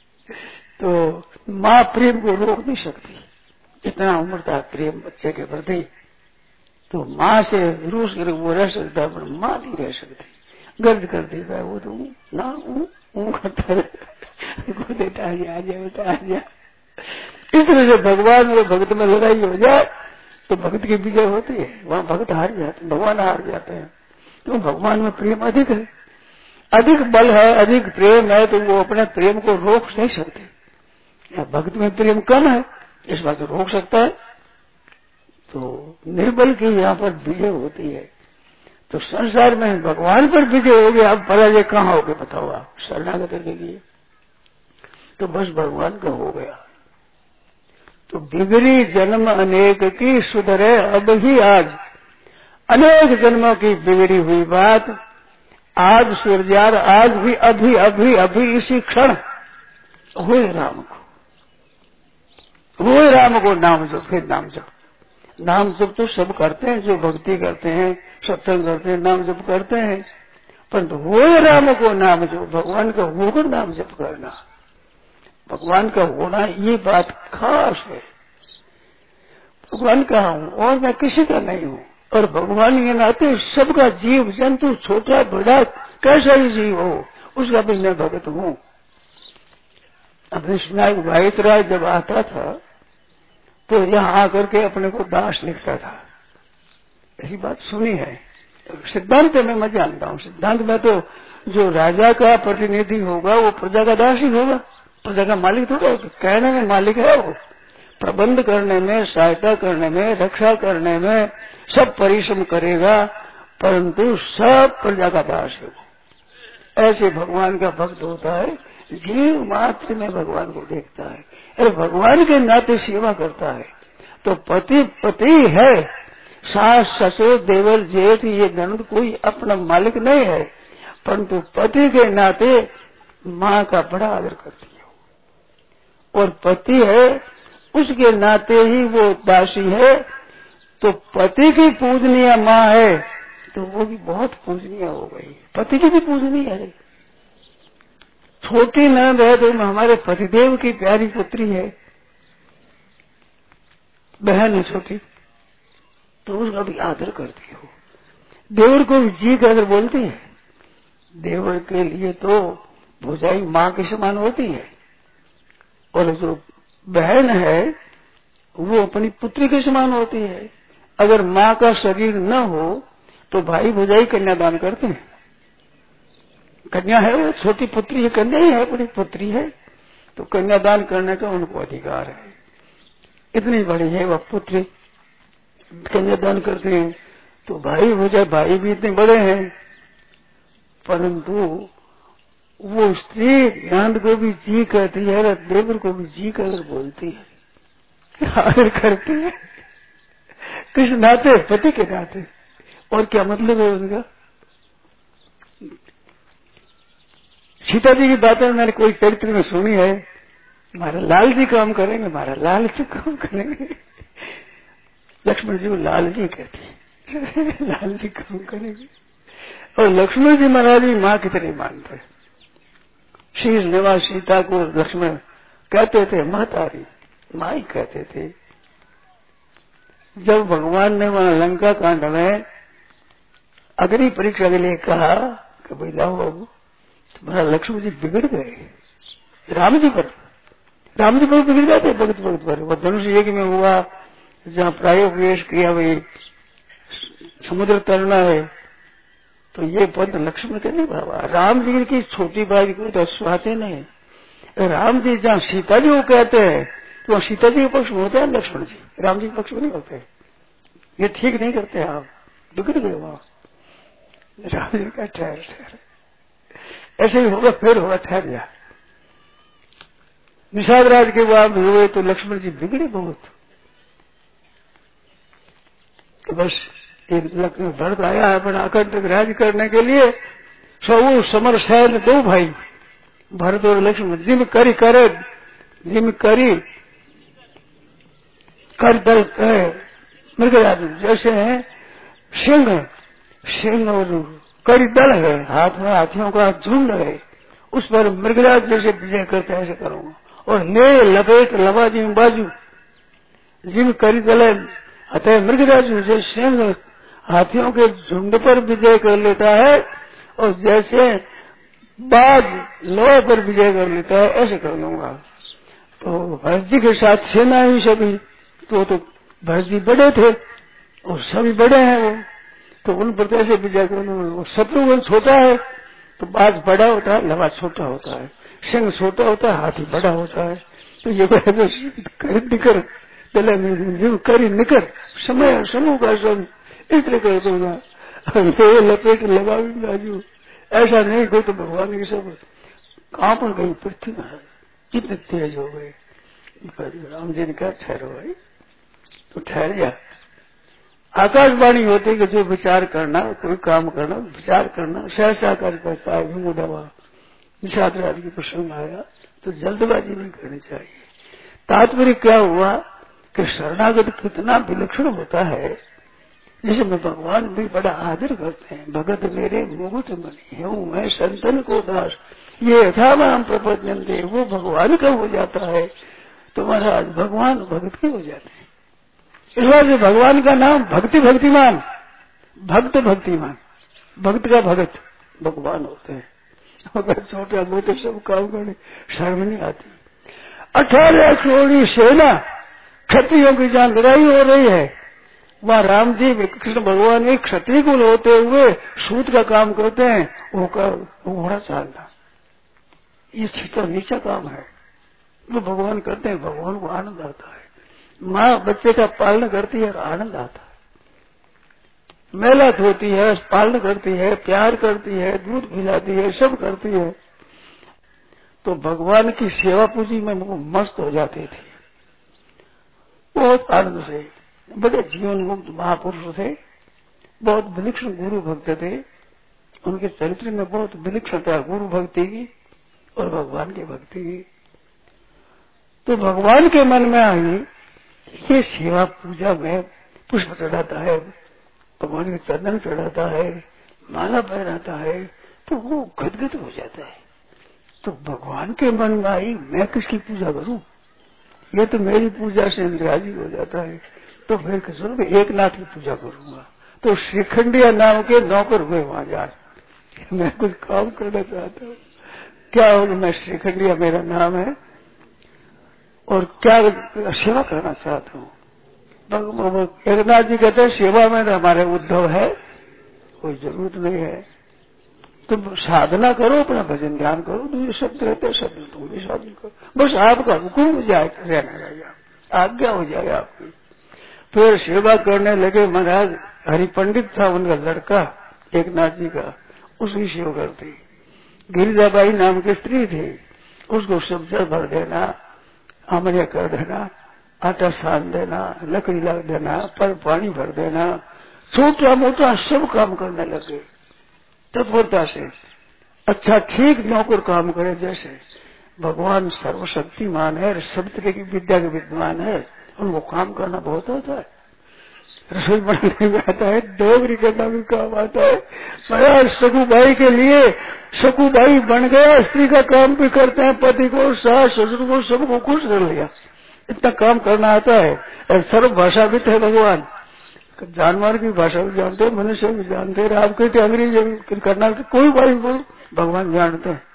तो माँ प्रेम को रोक नहीं सकती, इतना उमड़ता है प्रेम बच्चे के प्रति। तो माँ से रूस कर वो रह सकता है, पर माँ नहीं रह सकती, गर्ज कर देता है वो, तो ना करता है, बेटा आ जा, बेटा आ जा। इस तरह से भगवान और भक्त में लड़ाई हो जाए तो भक्त की विजय होती है, वहां भक्त हार जाते हैं, भगवान हार जाते हैं। क्यों? भगवान में प्रेम अधिक है, अधिक बल है, अधिक प्रेम है, तो वो अपने प्रेम को रोक नहीं सकते। या भक्त में प्रेम कम है, इस बात को रोक सकता है। तो निर्बल की यहाँ पर विजय होती है। तो संसार में भगवान पर विजय हो गया, अब पराजय कहाँ हो गया बताओ आप? शरणागत के लिए तो बस भगवान का हो गया। तो बिगड़ी जन्म अनेक की सुधरे अब ही आज, अनेक जन्मों की बिगड़ी हुई बात आज सूर्यार, आज भी अभी अभी अभी इसी क्षण हुए राम को नाम जप, फिर नाम जप। नाम जप तो सब करते हैं, जो भक्ति करते हैं, सत्संग करते हैं, नाम जप करते हैं, परंतु हुए राम को नाम जप, भगवान का होकर नाम जप करना, भगवान का होना, ये बात खास है। भगवान का हूं और मैं किसी का नहीं हूं, और भगवान के नाते सबका जीव जंतु छोटा बड़ा कैसा ही जीव हो उसका भी मैं भगत हूं। अपने सुनायक वाहितराज जब आता था तो यहाँ आकर के अपने को दास लिखता था, ऐसी बात सुनी है। सिद्धांत में मैं जानता हूँ, सिद्धांत में तो जो राजा का प्रतिनिधि होगा वो प्रजा का दास ही होगा, प्रजा का मालिक थोड़ा, कहने में मालिक है वो, प्रबंध करने में, सहायता करने में, रक्षा करने में सब परिश्रम करेगा, परंतु सब प्रजा का दास है वो। ऐसे भगवान का भक्त होता है, जीव मात्र में भगवान को देखता है और भगवान के नाते सेवा करता है। तो पति पति है, सास ससुर देवर जेठ ये ननद कोई अपना मालिक नहीं है, परंतु पति के नाते माँ का बड़ा आदर करती है, और पति है उसके नाते ही वो दासी है। तो पति की पूजनीय माँ है तो वो भी बहुत पूजनीय हो गई, पति की भी पूजनीय है। छोटी ननद है तो हमारे पतिदेव की प्यारी पुत्री है, बहन है छोटी, तो उसका भी आदर करती हो। देवर को भी जी कर बोलती है, देवर के लिए तो भुजाई माँ के समान होती है, और जो बहन है वो अपनी पुत्री के समान होती है। अगर माँ का शरीर न हो तो भाई भुजाई कन्यादान करते हैं, कन्या है वो, छोटी पुत्री है, कन्या ही है, बड़ी पुत्री है, तो कन्यादान करने का उनको अधिकार है। इतनी बड़ी है वह पुत्री, कन्यादान करते हैं, तो भाई भुजाई भाई भी इतने बड़े हैं, परंतु वो स्त्री नंद को भी जी कहती है और देवर को भी जी कर बोलती है, आदर करती है, किस नाते? पति के नाते। और क्या मतलब है उनका? सीता जी की बातें मैंने कोई चरित्र में सुनी है, हमारा लाल जी काम करेंगे, हमारा लाल जी काम करेंगे, लक्ष्मण जी को लाल जी कहते हैं, लाल जी काम करेंगे, और लक्ष्मण जी महाराज जी माँ की तरह मानते हैं। शीश निवास सीता को लक्ष्मण कहते थे, महतारी माँ ही कहते थे। जब भगवान ने वहां लंका कांड में अग्नि परीक्षा के लिए कहा कि भाई जाओ बाबू, तुम्हारा लक्ष्मण जी बिगड़ गए, राम जी पर बिगड़ जाते भगत भगत पर। वो धनुष यज्ञ में हुआ जहाँ प्रायोपवेश किया, भाई समुद्र तरना है, तो ये पद लक्ष्मण के नहीं बाबा, राम जी की छोटी बात को तो सुहाते नहीं। राम जी जहाँ सीता जी को कहते हैं तो वहाँ सीता जी के पक्ष में होते हैं लक्ष्मण जी, राम जी के पक्ष में नहीं होते। ये ठीक नहीं करते आप, बिगड़ गए वहां। राम जी का ठहर ऐसे ही होगा, फिर होगा, ठहर जा। निषाद राज के बाद हुए तो लक्ष्मण जी बिगड़े बहुत। तो बस एक भरत आया है अपना अकंटक राज करने के लिए, सब समर सैन दो भाई भरत और लक्ष्मण, जिम करी करे, जिम करी कर दल मृगराज, जैसे है सिंह और करी दल है, हाथ में हाथियों का झुंड है, उस पर मृगराज जैसे विजय करते ऐसे करूंगा। और ले लपेट लबा जिम बाजू, जिम करी दल अतः मृगराज जैसे सिंह हाथियों के झुंड पर विजय कर लेता है, और जैसे बाज लोहे पर विजय कर लेता है, ऐसे कर लूंगा। तो भरत जी के साथ सेना ही सभी, तो भरत जी बड़े थे और सभी बड़े हैं वो, तो उन पर कैसे विजय करो। शत्रुघ्न छोटा है तो बाज बड़ा होता है, लवा छोटा होता है, सिंह छोटा होता है, हाथी बड़ा होता है। तो ये कर निकर जीव करी निकर समय समूह का सब इसलिए कर दूंगा, लपेट लगा भी बाजू, ऐसा नहीं कोई तो भगवान की सब कांपन गई पृथ्वी में है, कितने तेज हो गए। राम जी ने कहा ठहरो भाई, तो ठहर गया। आकाशवाणी होती कि जो विचार करना, कोई काम करना, विचार करना, सहसा कर करता है मुढ़ावा निषाद राज की प्रसंग आया तो जल्दबाजी नहीं करनी चाहिए। तात्पर्य क्या हुआ कि शरणागत कितना विलक्षण होता है, जैसे मैं भगवान भी बड़ा आदर करते हैं। भगत मेरे मुकुट मणि हूँ मैं संतन को दास, ये यथावाम प्रपंचन दे, वो भगवान का हो जाता है तो महाराज भगवान भगत के हो जाते हैं। इस वजह से भगवान का नाम भक्ति भक्तिमान, भक्त भक्तिमान, भक्त का भगत भगवान होते हैं। अगर छोटा मोटे सब काम करने शर्म नहीं आती। 18 करोड़ सेना क्षत्रियों की जहाँ लड़ाई हो रही है, वहाँ राम जी कृष्ण भगवान एक क्षत्रिय कुल होते हुए सूत का काम करते हैं, वो घोड़ा चालना, ये छिटा नीचा काम है, वो भगवान करते हैं। भगवान को आनंद आता है। माँ बच्चे का पालन करती है और आनंद आता है, मेला धोती है, पालन करती है, प्यार करती है, दूध पिलाती है, सब करती है। तो भगवान की सेवा पूजी में वो मस्त हो जाती थी बहुत आनंद से। बड़े जीवन मुक्त महापुरुष थे, बहुत विलक्षण गुरु भक्त थे, उनके चरित्र में बहुत विलक्षणता गुरु भक्ति की और भगवान की भक्ति की। तो भगवान के मन में आई ये सेवा पूजा में पुष्प चढ़ाता है, भगवान के चंदन चढ़ाता है, माला पहनाता है, तो वो गदगद हो जाता है। तो भगवान के मन में आई मैं किसकी पूजा करूं, ये तो मेरी पूजा से राजी हो जाता है, तो फिर किशोर एक नाथ की पूजा करूंगा। तो श्रीखंडिया नाम के नौकर हुए वहां जा, मैं कुछ काम करना चाहता हूँ, क्या हो, मैं श्रीखंडिया मेरा नाम है और क्या सेवा करना चाहता हूँ। एकनाथ जी कहते हैं सेवा में हमारे उद्धव है, कोई जरूरत नहीं है, तुम साधना करो, अपना भजन ध्यान करो, तो ये शब्द रहते शब्द तुम भी साधन करो, बस आपका हुक्म हो जाए, रहना रहेगा, आज्ञा हो जाए आपकी। फिर सेवा करने लगे। महाराज हरि पंडित था उनका लड़का एकनाथ जी का, उसकी सेवा करती। गिरिजाबाई नाम की स्त्री थी, उसको सब्जा भर देना, आमरिया कर देना, आटा सान देना, लकड़ी ला देना, पर पानी भर देना, छोटा मोटा सब काम करने लगे तत्परता से। अच्छा ठीक नौकर काम करे, जैसे भगवान सर्वशक्तिमान है, सब तरह की विद्या के विद्वान है, उनको काम करना बहुत आता है, रसोई बनाने में आता है, डोगरी करना भी काम आता है। महाराज सकू भाई के लिए सकू भाई बन गया, स्त्री का काम भी करते हैं, पति को सास ससुर को सबको खुश कर लिया, इतना काम करना आता है। और सर्व भाषाविद है भगवान, जानवर की भाषा भी जानते हैं, मनुष्य भी जानते हैं, आप कहते अंग्रेजी करना कोई भाई बोल, भगवान जानते हैं।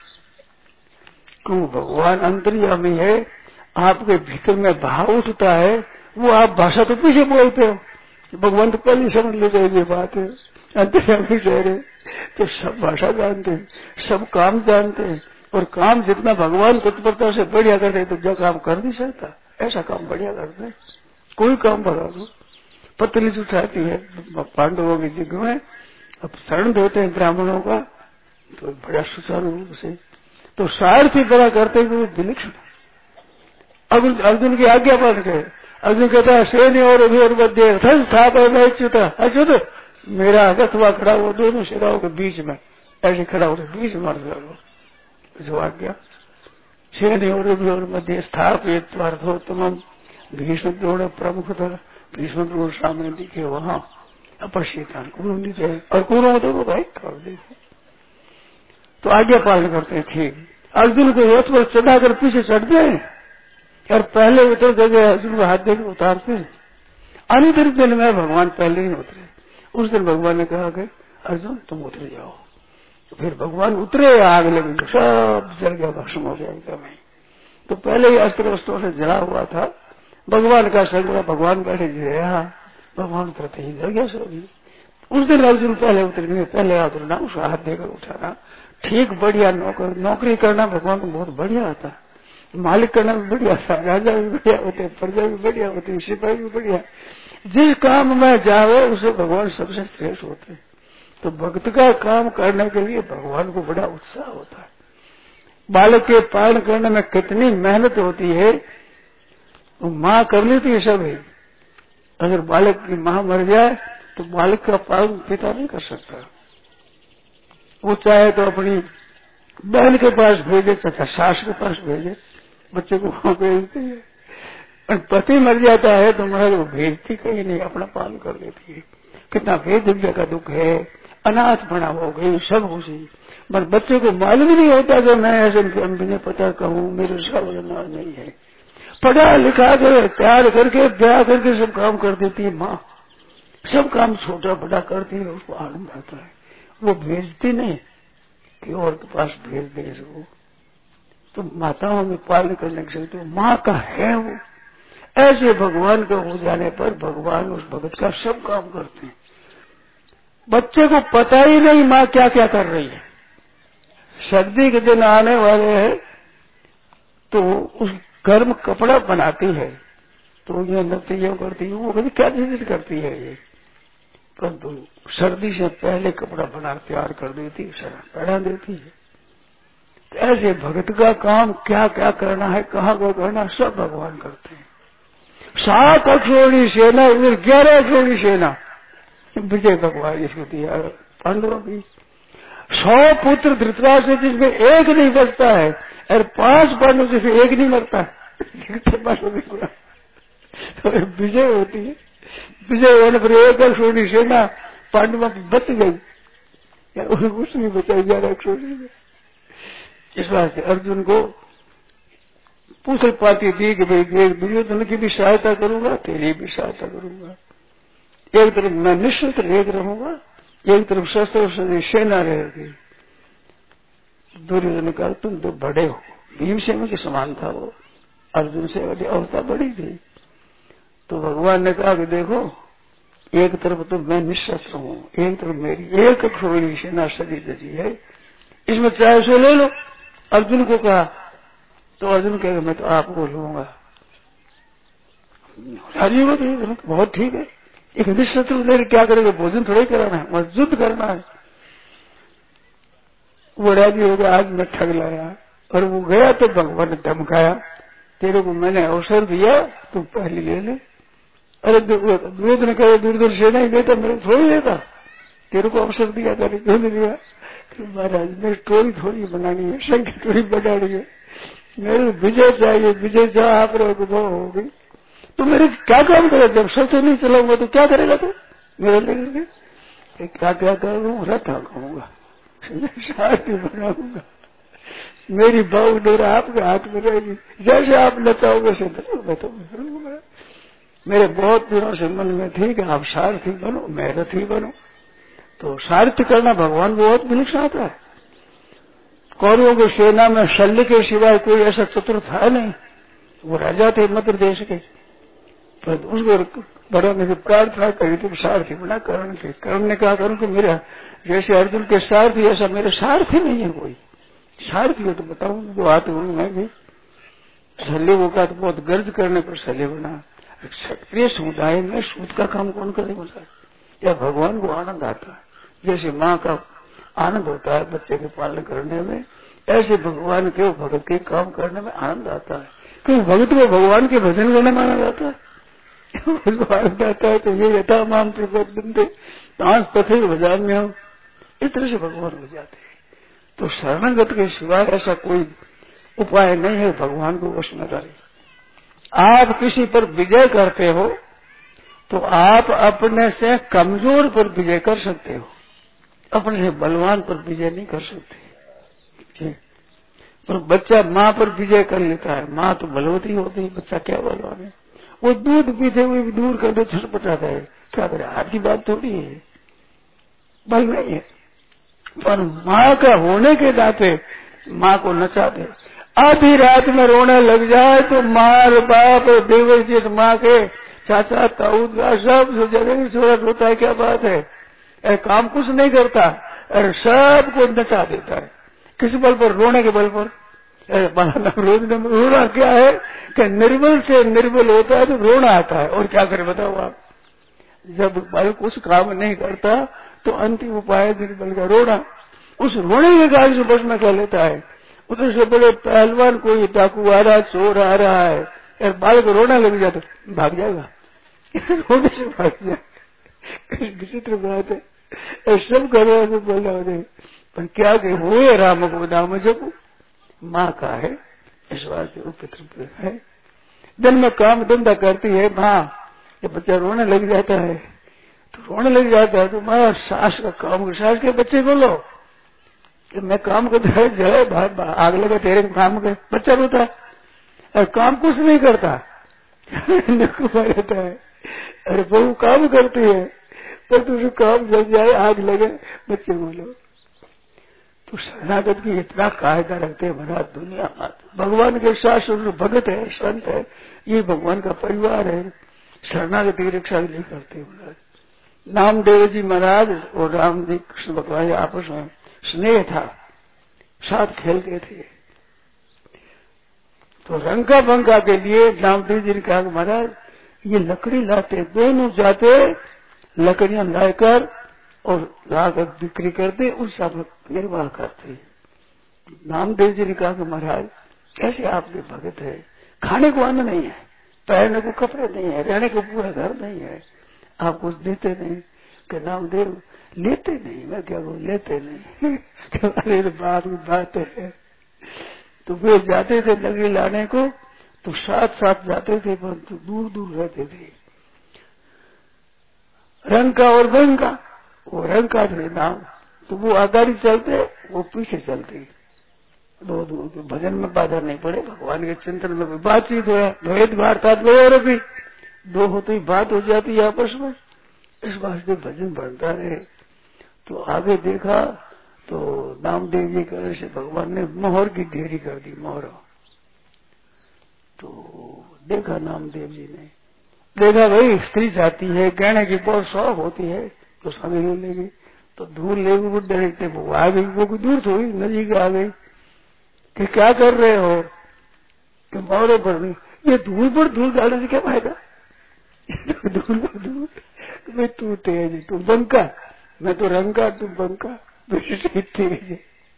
क्यों भगवान अंतर्यामी है, आपके भीतर में भाव उठता है, वो आप भाषा तो पीछे बोलते हो, भगवान तो पहले समझ लेते हैं ये बात है, अंतर्यामी ठहरे तो सब भाषा जानते हैं, सब काम जानते हैं। और काम जितना भगवान तत्परता से बढ़िया करते तो जो काम कर नहीं सकता, ऐसा काम बढ़िया करते हैं। कोई काम बढ़ा दो, पतली उठाती है पांडवों की जग में, अब शरण देते हैं ब्राह्मणों का, तो बड़ा सुचारू रूप से, तो सारथी बड़ा करते हुए विलक्षण। अर्जुन की आज्ञा पालन करे, अर्जुन कहता है सेने और मध्य अच्युत, मेरा अगथवा खड़ा हो दोनों सिराओं के बीच में, ऐसे खड़ा हो बीच में जो आज्ञा। सेने और मध्य स्थापित अर्थोत्तम, भीष्म द्रोण प्रमुख, भीष्म द्रोण सामने दिखे वहां अपरिचितान कुरु नीचे, और कुरु देखो भाई कर देखो, तो आज्ञा पालन करते हैं। ठीक अर्जुन को रथ पर चढ़ाकर पीछे चढ़ते हैं और पहले उतर गए, अर्जुन को हाथ देकर उतारते हैं। अनितर दिन में भगवान पहले ही उतरे। उस दिन भगवान ने कहा कि अर्जुन तुम उतर जाओ, तो फिर भगवान उतरे, आग लगी, सब जल गया, भस्म हो गया एकदम। तो पहले ही अस्त्र वस्त्रों से जला हुआ था, भगवान का संग हुआ, भगवान बैठे गया, भगवान तुरंत ही जल गया सभी। उस दिन अर्जुन पहले उतरने, पहले उतरना, उसका हाथ देकर उठाना, ठीक बढ़िया नौकरी करना भगवान को बहुत बढ़िया आता है, मालिक करना भी बढ़िया था, राजा भी बढ़िया होते, प्रजा भी बढ़िया होती, सिपाही भी बढ़िया, जिस काम में जावे उसे भगवान सबसे श्रेष्ठ होते। तो भक्त का काम करने के लिए भगवान को बड़ा उत्साह होता है। बालक के पालन करने में कितनी मेहनत होती है, वो माँ कर लेती है सब ही। अगर बालक की माँ मर जाए तो बालक का पालन पिता नहीं कर सकता। वो चाहे तो अपनी बहन के पास भेजे तथा सास के पास भेजे, बच्चे को वहां भेजती है। और पति मर जाता है तो महाराज वो भेजती कहीं नहीं, अपना पालन कर लेती है। कितना बेदिव्य का दुख है, अनाथ बना हो गई सब उसी। पर बच्चे को मालूम ही नहीं होता कि मैं ऐसे बिना पता कहूँ मेरे सावधान नहीं है। पढ़ा लिखा के तैयार करके ब्याह करके सब काम कर देती है माँ, सब काम छोटा बड़ा करती है, उसको आनंद आता है। वो भेजती नहीं कि और के पास भेज दे इसको। तो माताओं में पालन करने के सकते माँ का है वो। ऐसे भगवान का हो जाने पर भगवान उस भगत का सब काम करते हैं। बच्चे को पता ही नहीं माँ क्या क्या कर रही है। सर्दी के दिन आने वाले हैं तो उस गर्म कपड़ा बनाती है, तो ये नतियां करती है, वो कभी क्या चीज करती है ये, परंतु सर्दी से पहले कपड़ा बना तैयार कर देती है, पहना देती है। तो ऐसे भगत का काम क्या क्या करना है, कहाँ को करना, सब भगवान करते हैं। 7 अक्षौणी सेना, इधर 11 अक्षौणी सेना विजय भगवान इसको दिया पांडवों की। 100 पुत्र धृतराष्ट्र जिसमें एक नहीं बचता है, और 5 पांडव जिसमें एक नहीं मरता है। तो विजय होती है। विजय होने पर 1 अक्षौणी सेना पांडवों की बच गई, या कुछ नहीं बचा 11 अक्षौणी में। इस वास्ते अर्जुन को पूछल पाती थी कि भाई दुर्योधन की भी सहायता करूंगा, तेरी भी सहायता करूंगा। एक तरफ मैं निःशस्त्र एक रहूंगा, एक तरफ शस्त्र सेना रहेगी। दुर्योधन ने कहा तुम तो बड़े हो, भीमसेन के समान था वो, अर्जुन से अवस्था बड़ी थी। तो भगवान ने कहा कि देखो, एक तरफ तो मैं निःशस्त्र हूँ, एक तरफ मेरी 1 अक्षौणी सेना सजी दजी है, इसमें चाहे सो ले लो। अर्जुन को कहा तो अर्जुन कहेगा मैं तो आपको लूंगा। राजी हो तो बहुत ठीक है, एक निःशस्त्र लेकर क्या करेगा, भोजन थोड़ा ही कराना है, मत युद्ध करना है। वो राजी हो गया, आज मैं ठग लाया। और वो गया तो भगवान ने धमकाया, तेरे को मैंने अवसर दिया, तुम पहले ले ले। अरे दुर्योधन ने कहा दुर्योधन सेना ही देता, मेरे थोड़ी देता, तेरे को अवसर दिया, तेरे क्यों नहीं दिया। महाराज मेरी टोरी थोड़ी बनानी है, संख्या टोरी बनानी है, मेरे विजय चाहिए, विजय जहाँ आप रहोगे वो होगी। तो मेरे क्या काम करे, जब सोचे नहीं चलाऊंगा तो क्या करेगा तू मेरे लेकर? क्या क्या करूँ, रथ कहूंगा, साथी बनाऊंगा, मेरी बाऊ डोरा आपके हाथ में रहेगी, जैसे आप नचाओगे वैसे मैं तो करूंगा। मेरे बहुत दिनों से मन में थी कि आप सारथी बनो, मैं रथी बनो। तो सारथी करना भगवान बहुत विलक्षण आता है। कौरवों की सेना में शल्य के सिवाय कोई ऐसा चतुर था नहीं, वो राजा थे मध्य देश के, पर उसको बड़ा मेरे प्रार्थना करी थी सारथी बना कर्ण के। कर्ण ने कहा करूँ कि मेरा जैसे अर्जुन के सारथी ऐसा मेरे सारथी नहीं है कोई, सारथी हो तो बताऊं जो हाथ हूँ मैं भी। शल्य को कहा तो बहुत गर्ज करने पर शल्य बना। क्षत्रिय समुदाय में सूत का काम कौन करेगा? या भगवान को आनंद आता है, जैसे माँ का आनंद होता है बच्चे के पालन करने में, ऐसे भगवान के भगत के काम करने में आनंद आता है। क्योंकि भगत को भगवान के भजन करने में आनंद आता है, उसको आनंद आता है। तो ये यथा माम प्रबंधे तांस तथे भजान में हम, इस तरह से भगवान हो जाते हैं। तो शरणगत के सिवाय ऐसा कोई उपाय नहीं है भगवान को वश में करे। आप किसी पर विजय करते हो तो आप अपने से कमजोर पर विजय कर सकते हो, अपने से बलवान पर विजय नहीं कर सकते। पर बच्चा माँ पर विजय कर लेता है, माँ तो बलवती होती है, बच्चा क्या बलवान है। वो दूध पीते हुए भी दूर कर दे छटपटाता है, क्या करे, आपकी बात थोड़ी है, बल नहीं है। पर माँ का होने के नाते माँ को नचा दे। आधी रात में रोने लग जाए तो मार बाप देवर जी माँ के चाचा ताऊ सब जगह छोरा रोता है। क्या बात है, काम कुछ नहीं करता और सबको नचा देता है। किस बल पर? रोने के बल पर। रोना क्या है कि निर्बल से निर्बल होता है तो रोना आता है। और क्या करे बताओ आप? जब बालक कुछ काम नहीं करता तो अंतिम उपाय निर्बल का रोना। उस रोने के कारण से बस में क्या लेता है। उधर से बड़े पहलवान कोई डाकू आ रहा है, चोर आ रहा है, और बालक रोना लग जाता भाग जाएगा। रोने से भाग जाएगा। विचित्र बात है। सब करवा से बोला होते पर क्या कहे हुए राम को नाम जब माँ का है इस बात से पितृ है। दिन में काम धंधा करती है माँ, ये बच्चा रोने लग जाता है तो रोने लग जाता है तो माँ सास का काम, सास के बच्चे को लो कि मैं काम करता है जय आग लगा तेरे काम के। बच्चा रोता है और काम कुछ नहीं करता। रहता है अरे बहू काम करती है पर तुझे काम जल जाए आग लगे बच्चे बोलो। तो शरणागत की इतना कायदा रखते हैं महाराज दुनिया मात। भगवान के शास्त्र भगत है, संत है, ये भगवान का परिवार है। शरणागत की रक्षा नहीं करते महाराज। नामदेव जी महाराज और राम जी कृष्ण भगवान आपस में स्नेह था, साथ खेलते थे। तो रंका बंका के लिए नामदेव जी ने कहा महाराज ये लकड़ी लाते, दोनों जाते लकड़ियां लाकर और लाकर बिक्री करते, उसका निर्वाह करते। नामदेव जी ने कहा कि महाराज कैसे आपके भगत है, खाने को अन्न नहीं है, पहनने को कपड़े नहीं है, रहने को पूरा घर नहीं है, आप कुछ देते नहीं। कि नामदेव लेते नहीं। मैं क्या बोल लेते नहीं। अरे बात है। तो वे जाते थे लकड़ी लाने को तो साथ साथ जाते थे परंतु दूर दूर रहते थे। रंका और बंका, वो रंका थे नाम, तो वो आगाड़ी चलते वो पीछे चलते। दो भजन में बाधा नहीं पड़े, भगवान के चिंतन में भी बातचीत हो, द्वैत वार्ता और भी दो होती बात हो जाती है आपस में। इस वास्ते भजन बनता रहे। तो आगे देखा तो नामदेव जी करे से भगवान ने मोहर की ढेरी कर दी, मोहर। तो देखा नामदेव जी ने, देखा भाई स्त्री जाती है, गहने की बहुत शौक होती है तो संग ले लेगी। तो धूल लेगी बुढ़े देखते वो आ गई, वो दूर थोड़ी नजीक आ गई कि क्या कर रहे हो कि मोहरों पर नहीं। ये धूल पर धूल डालने से क्या फायदा। धूल पर धूल मैं तू तेज तू बंका, मैं तो रंगा तू बंका, तेज।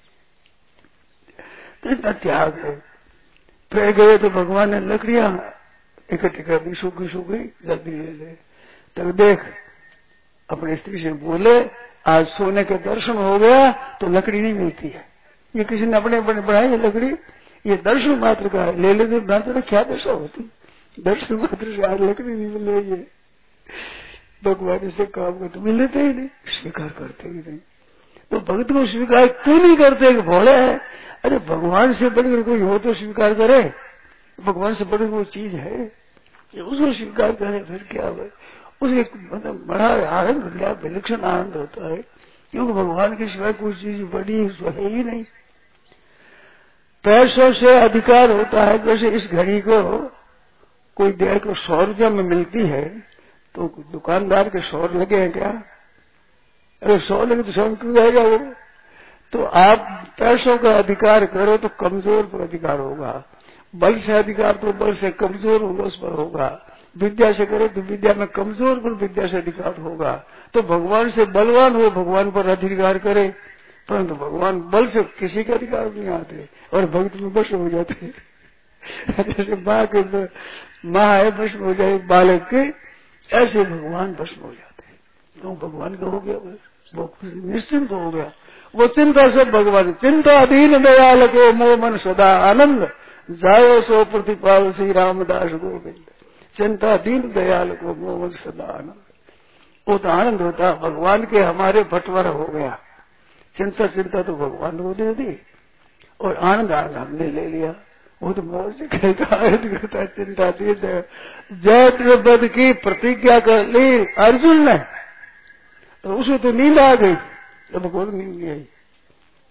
तो इतना त्याग है। फिर गए तो भगवान ने लकड़ियां इकट्ठी कर दी, सूखी सूखी जल्दी ले ले। तब देख अपनी स्त्री से बोले आज सोने के दर्शन हो गया तो लकड़ी नहीं मिलती है। ये किसी ने अपने बनाई है लकड़ी, ये दर्शन मात्र का है, ले लेते मात्र क्या दशा होती। दर्शन मात्र से आज लकड़ी नहीं मिल रही है। भगवान से काम करते मिलते ही नहीं, स्वीकार करते ही नहीं। तो भक्त को स्वीकार क्यों नहीं करते कि भोले है। अरे भगवान से बढ़कर कोई हो तो स्वीकार करे, भगवान से बड़ी वो चीज है उसको स्वीकार करे फिर क्या है। उसे मतलब बड़ा आनंद विलक्षण आनंद होता है, क्योंकि भगवान के सिवाय कोई चीज बड़ी है ही नहीं। पैसों से अधिकार होता है। जैसे इस घड़ी को कोई देर को 100 रुपया में मिलती है तो दुकानदार के 100 लगे हैं क्या। अरे 100 लगे तो 100 क्यों जाएगा वो। तो आप पैसों का अधिकार करो तो कमजोर पर अधिकार होगा, बल से अधिकार तो बल से कमजोर होगा उस पर होगा, विद्या से करो तो विद्या में कमजोर पर विद्या से अधिकार होगा। तो भगवान से बलवान हो भगवान पर अधिकार करे, परंतु भगवान बल से किसी का अधिकार नहीं आते और भक्त में बस हो जाते। जैसे माँ है बस हो जाए बालक के, ऐसे भगवान बस हो जाते। तो भगवान का हो गया बस, वो निश्चिंत हो गया। वो चिंता सब भगवान, चिंता अधीन दयाल को मोह मन सदा आनंद, जायो सो प्रतिपाल श्री रामदास गोविंद। चिंता दीन दयाल को मोह मन सदा आनंद। वो तो आनंद होता भगवान के हमारे बंटवारा हो गया। चिंता चिंता तो भगवान को दे दी और आनंद आनंद हमने ले लिया। वो तो मौज से कहता आनंद करता चिंता दीन दयाल। जयद्रथ की प्रतिज्ञा कर ली अर्जुन ने, तो उसे तो नींद आ गई, तो भगवान नींद नहीं आई।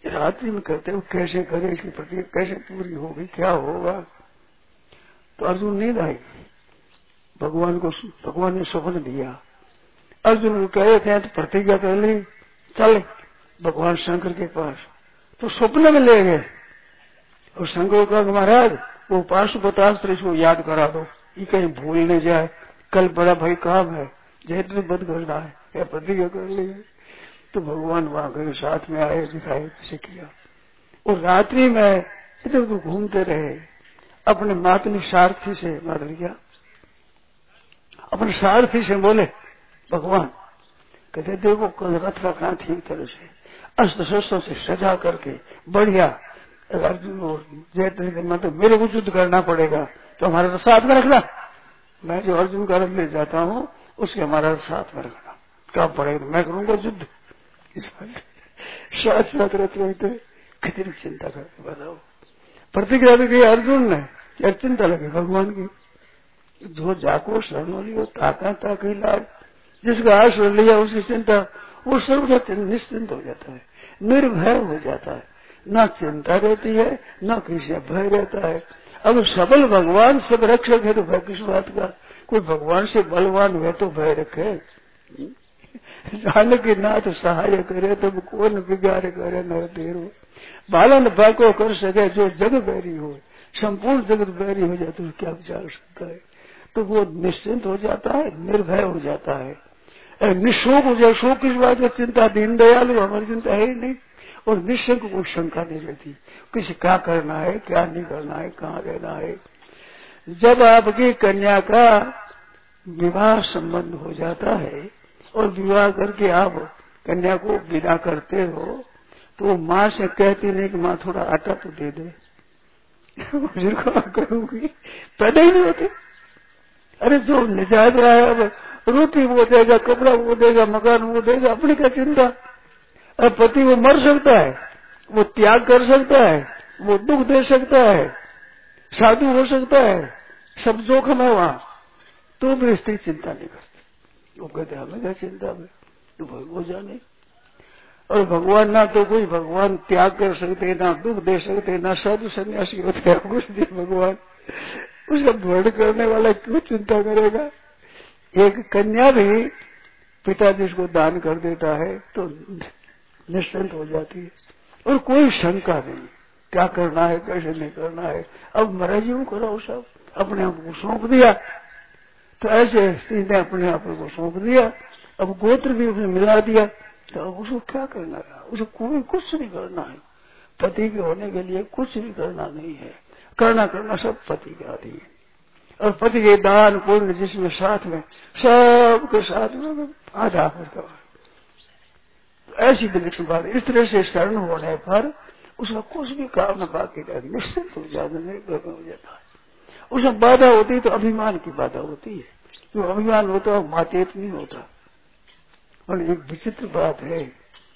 रात्रि में कहते हो कैसे करे, इसकी प्रतिज्ञा कैसे पूरी होगी, क्या होगा। तो अर्जुन नींद आई, भगवान ने स्वप्न दिया, अर्जुन को कहे थे तो प्रतिज्ञा कर ली, चल भगवान शंकर के पास। तो स्वप्न में ले गए और शंकर को कहा महाराज वो पाशुपतास्त्र इसको याद करा दो, ये कहीं भूल नहीं जाए, कल बड़ा भाई काम है, जैसे बंद करना है, या प्रतिज्ञा कर ली। तो भगवान वहां गए, साथ में आए, दिखाए कैसे किया। और रात्रि में इधर उधर घूमते रहे, अपने मातनी सारथी से क्या अपने सारथी से बोले भगवान, कहते देखो कल रथ रखना ठीक तरह से, अस्त्र शस्त्रों से सजा करके बढ़िया, अर्जुन और जय मतलब मेरे को युद्ध करना पड़ेगा तो हमारा साथ में रखना, मैं जो अर्जुन का रथ ले जाता हूँ उसके हमारा साथ में रखना, क्या पड़ेगा मैं करूंगा युद्ध। साथ साथ रथ रहते कितनी चिंता करते बताओ। प्रतिज्ञा भी की अर्जुन ने, क्या चिंता लगे भगवान की। जो जाको शरण वाली हो ताकि लाज, जिसका आश्रय लिया उसकी चिंता, वो सर्वदा निश्चिंत हो जाता है, निर्भय हो जाता है, न चिंता रहती है न किसी भय रहता है। अब सबल भगवान सब रक्षक है तो भय किस बात का। कोई भगवान से बलवान हुए तो भय रखे, जानकी नाथ सहाय करे तब कौन बिगाड़ करे न तेरो। बालन भाको कर सके जो जग बैरी हो, संपूर्ण जगत बैरी हो जाए तो क्या विचार सकता है। तो वो निश्चिंत हो जाता है, निर्भय हो जाता है, निशोक हो जाए। शोक किस बात का, चिंता दीन दयालु हमारी चिंता है ही नहीं, और निश्चय को कोई शंका नहीं रहती किसी क्या करना है क्या नहीं करना है, कहाँ रहना है। जब आपकी कन्या का विवाह संबंध हो जाता है और विवाह करके आप कन्या को विदा करते हो तो माँ से कहती नहीं कि माँ थोड़ा आटा तो दे दे, करूंगी पैदा ही नहीं होते। अरे जो निजात रहा है अब रोटी वो देगा, कपड़ा वो देगा, मकान वो देगा, अपनी क्या चिंता। अब पति वो मर सकता है, वो त्याग कर सकता है, वो दुख दे सकता है, साधु हो सकता है, सब जोखिम है वहां, तो भी स्त्री चिंता नहीं करती। वो कहते हमें क्या चिंता में, तो भगवान जाने। और भगवान ना तो कोई भगवान त्याग कर सकते, ना दुख दे सकते, ना साधु सन्यासी होते हैं, कुछ नहीं भगवान। उसका भरण करने वाला क्यों चिंता करेगा। एक कन्या भी पिताजी इसको दान कर देता है तो निश्चिंत हो जाती है और कोई शंका नहीं क्या करना है कैसे नहीं करना है। अब महाराज यूं करो सब, अपने आप को सौंप दिया। तो ऐसे स्त्री ने अपने आप को सौंप दिया, अब गोत्र भी उसने मिला दिया, तो अब उसको क्या करना है, उसे कोई कुछ नहीं करना है। पति के होने के लिए कुछ भी करना नहीं है, करना सब पति के अधीन है। और पति के दान पुण्य जिसमें साथ में सबके साथ में आधा करता है। ऐसी विलक्षण बात, इस तरह से शरण होने पर उसका कुछ भी काम न बाकी रहती, निश्चित हो जाता, निर्भर हो जाता है। उसमें बाधा होती तो अभिमान की बाधा होती है, जो अभिमान होता है मातेत नहीं होता। और एक विचित्र बात है,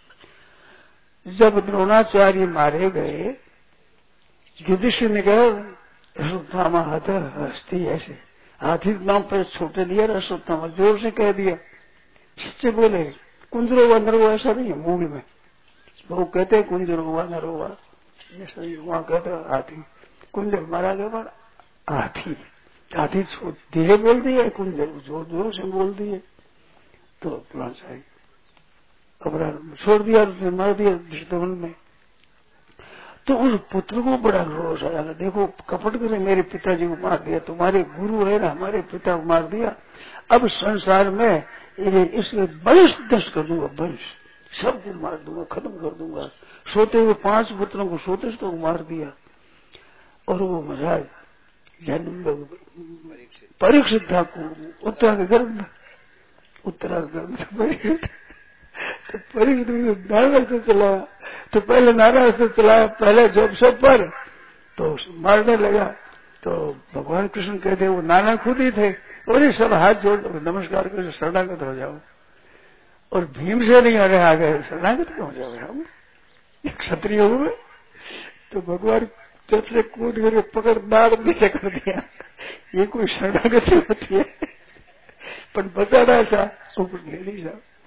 जब द्रोणाचार्य मारे गए, युधिष्ठिर ने कहा अश्वत्थामा हस्ती, ऐसे हाथी नाम पर छोटे दिया, अश्वत्थामा जोर से कह दिया। सच्चे बोले कुंजरो हुआ नरवा ऐसा नहीं है मूल में, वो कहते हैं कुंजरो हुआ नरवा, ऐसा नहीं, वहां कहते हाथी। कुंजर मारा गया पर हाथी धीरे बोल दिए, कुंजर जोर जोर से बोल दिए। तो द्रोणाचार्य अब छोड़ दिया, उसने मार दिया दुष्टमन में। तो उस पुत्र को बड़ा रोष आया, देखो कपट करे मेरे पिताजी को मार दिया, तुम्हारे गुरु है ना हमारे पिता को मार दिया, अब संसार में इसके वंश नष्ट कर दूंगा, वंश सबको मार दूंगा, खत्म कर दूंगा। सोते हुए 5 पुत्रों को सोते को मार दिया। और वो महाराज जन्म परीक्षित था उत्तराखंड में, तो परीक्षित नारायण से चलाया, तो पहले नारायण से चलाया, पहले जब सब पर तो मारने लगा। तो भगवान कृष्ण कहते वो नारायण खुद ही थे, और ये सब हाथ जोड़ नमस्कार कर शरणागत हो जाओ। और भीम से नहीं अरे आ गए, शरणागत हो जाओ हम क्षत्रिय हुए। तो भगवान जब से कूद करके पकड़ दाड़ नीचे कर दिया, ये कोई शरणागति होती है, पर बचाना सा ऊपर ले ली सा।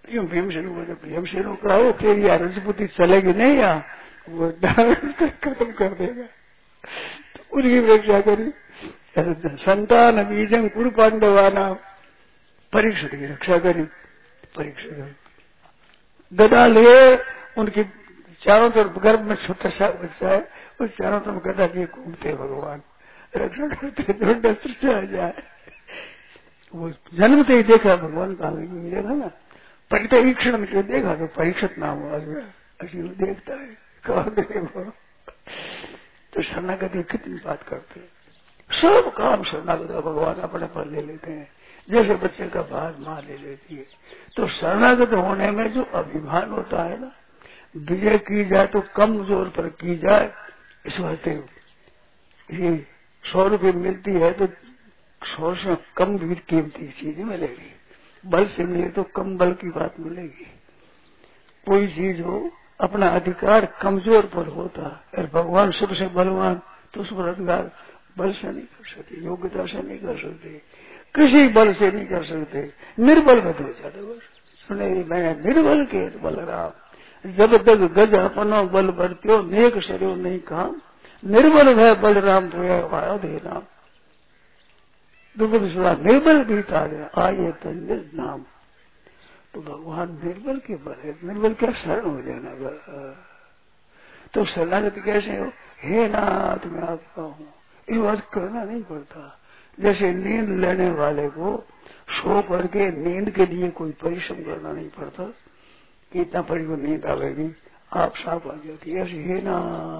यूं भीमसेन बोले, भीमसेन को कहो फिर यार रजपूती चलेगी नहीं यहाँ, वो खत्म कर देगा। तो उनकी रक्षा करी। संतान बीजं कुरु पांडवानां, परीक्षित की रक्षा करी। परीक्षित गदा लिए, उनकी चारों तरफ गर्भ में छोटा सा बच्चा है, उस चारों तरफ गदा लिए घूमते भगवान, रक्षा करते, दृष्टि आ जाए। वो जन्मते ही देखा भगवान का देखा ना, परीक्षण में देखा तो परीक्षित नाम आ गया। ऐसी वो देखता है कहा तो शरणागति कितनी बात करते हैं। सब काम शरणागत भगवान अपने पर ले लेते हैं, जैसे बच्चे का भार मां ले लेती है। तो शरणागत होने में जो अभिमान होता है ना, विजय की जाए तो कम जोर पर की जाए। इस वास्ते ये 100 रुपये मिलती है तो 100 से कम भी कीमती चीज मिलेगी, बल से मिले तो कम बल की बात मिलेगी। कोई चीज हो अपना अधिकार कमजोर पर होता है, और भगवान सबसे बलवान, तो उस पर अधिकार बल से नहीं कर सकते, योग्यता से नहीं कर सकते, किसी बल से नहीं कर सकते, निर्बल गत हो जाते। बस सुने मैं निर्बल के बलराम, जब तक गज अपनो बल बढ़त्यो, नेक शरीर नहीं काम, निर्बल है बलराम तो आया दे नाम। दुर्बल सुना निर्बल भी तारे आये तो नाम। तो भगवान निर्बल के बल है, निर्बल क्या शरण हो जाना। तो शरणागति कैसे हो, हे नाथ मैं आपका हूँ, ये बात करना नहीं पड़ता। जैसे नींद लेने वाले को सो करके नींद के लिए कोई परिश्रम करना नहीं पड़ता कि इतना पड़ी को नींद आवेगी, आप साफ आ जाती है। ऐसे हे ना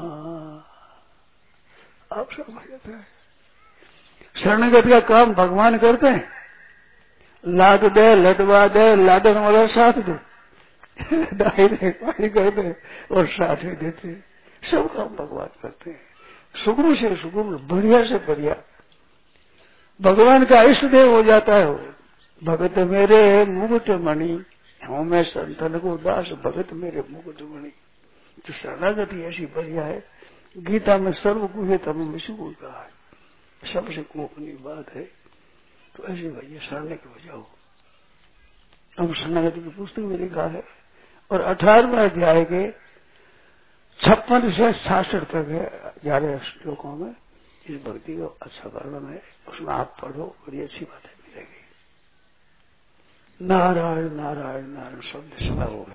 आप साफ आ जाता है। शरणागति का काम भगवान करते हैं, लाद दे, लटवा दे, लादन वाला साथ दे, दाई दे, पानी कर दे और साथ ही देते। सब काम भगवान करते हैं, सुगम से सुगम, बढ़िया से बढ़िया। भगवान का इष्ट देव हो जाता है वो। भगत मेरे मुकुट मणि, हूँ मैं संतन को दास, भगत मेरे मुकुट मणि। तो शरणागति ऐसी बढ़िया है। गीता में सर्व गुहे तम विषु कहा है, सबसे कोपनी बात है। तो ऐसे भैया शरण के हो जाओ। अब शरणागति की पुस्तक में लिखा है, और 18वें अध्याय के 56 से 66 तक है 11 श्लोकों में इस भक्ति का अच्छा वर्णन है। उसमें आप पढ़ो, बड़ी अच्छी बातें मिलेगी। नारायण नारायण नारायण शब्द सदा होगा।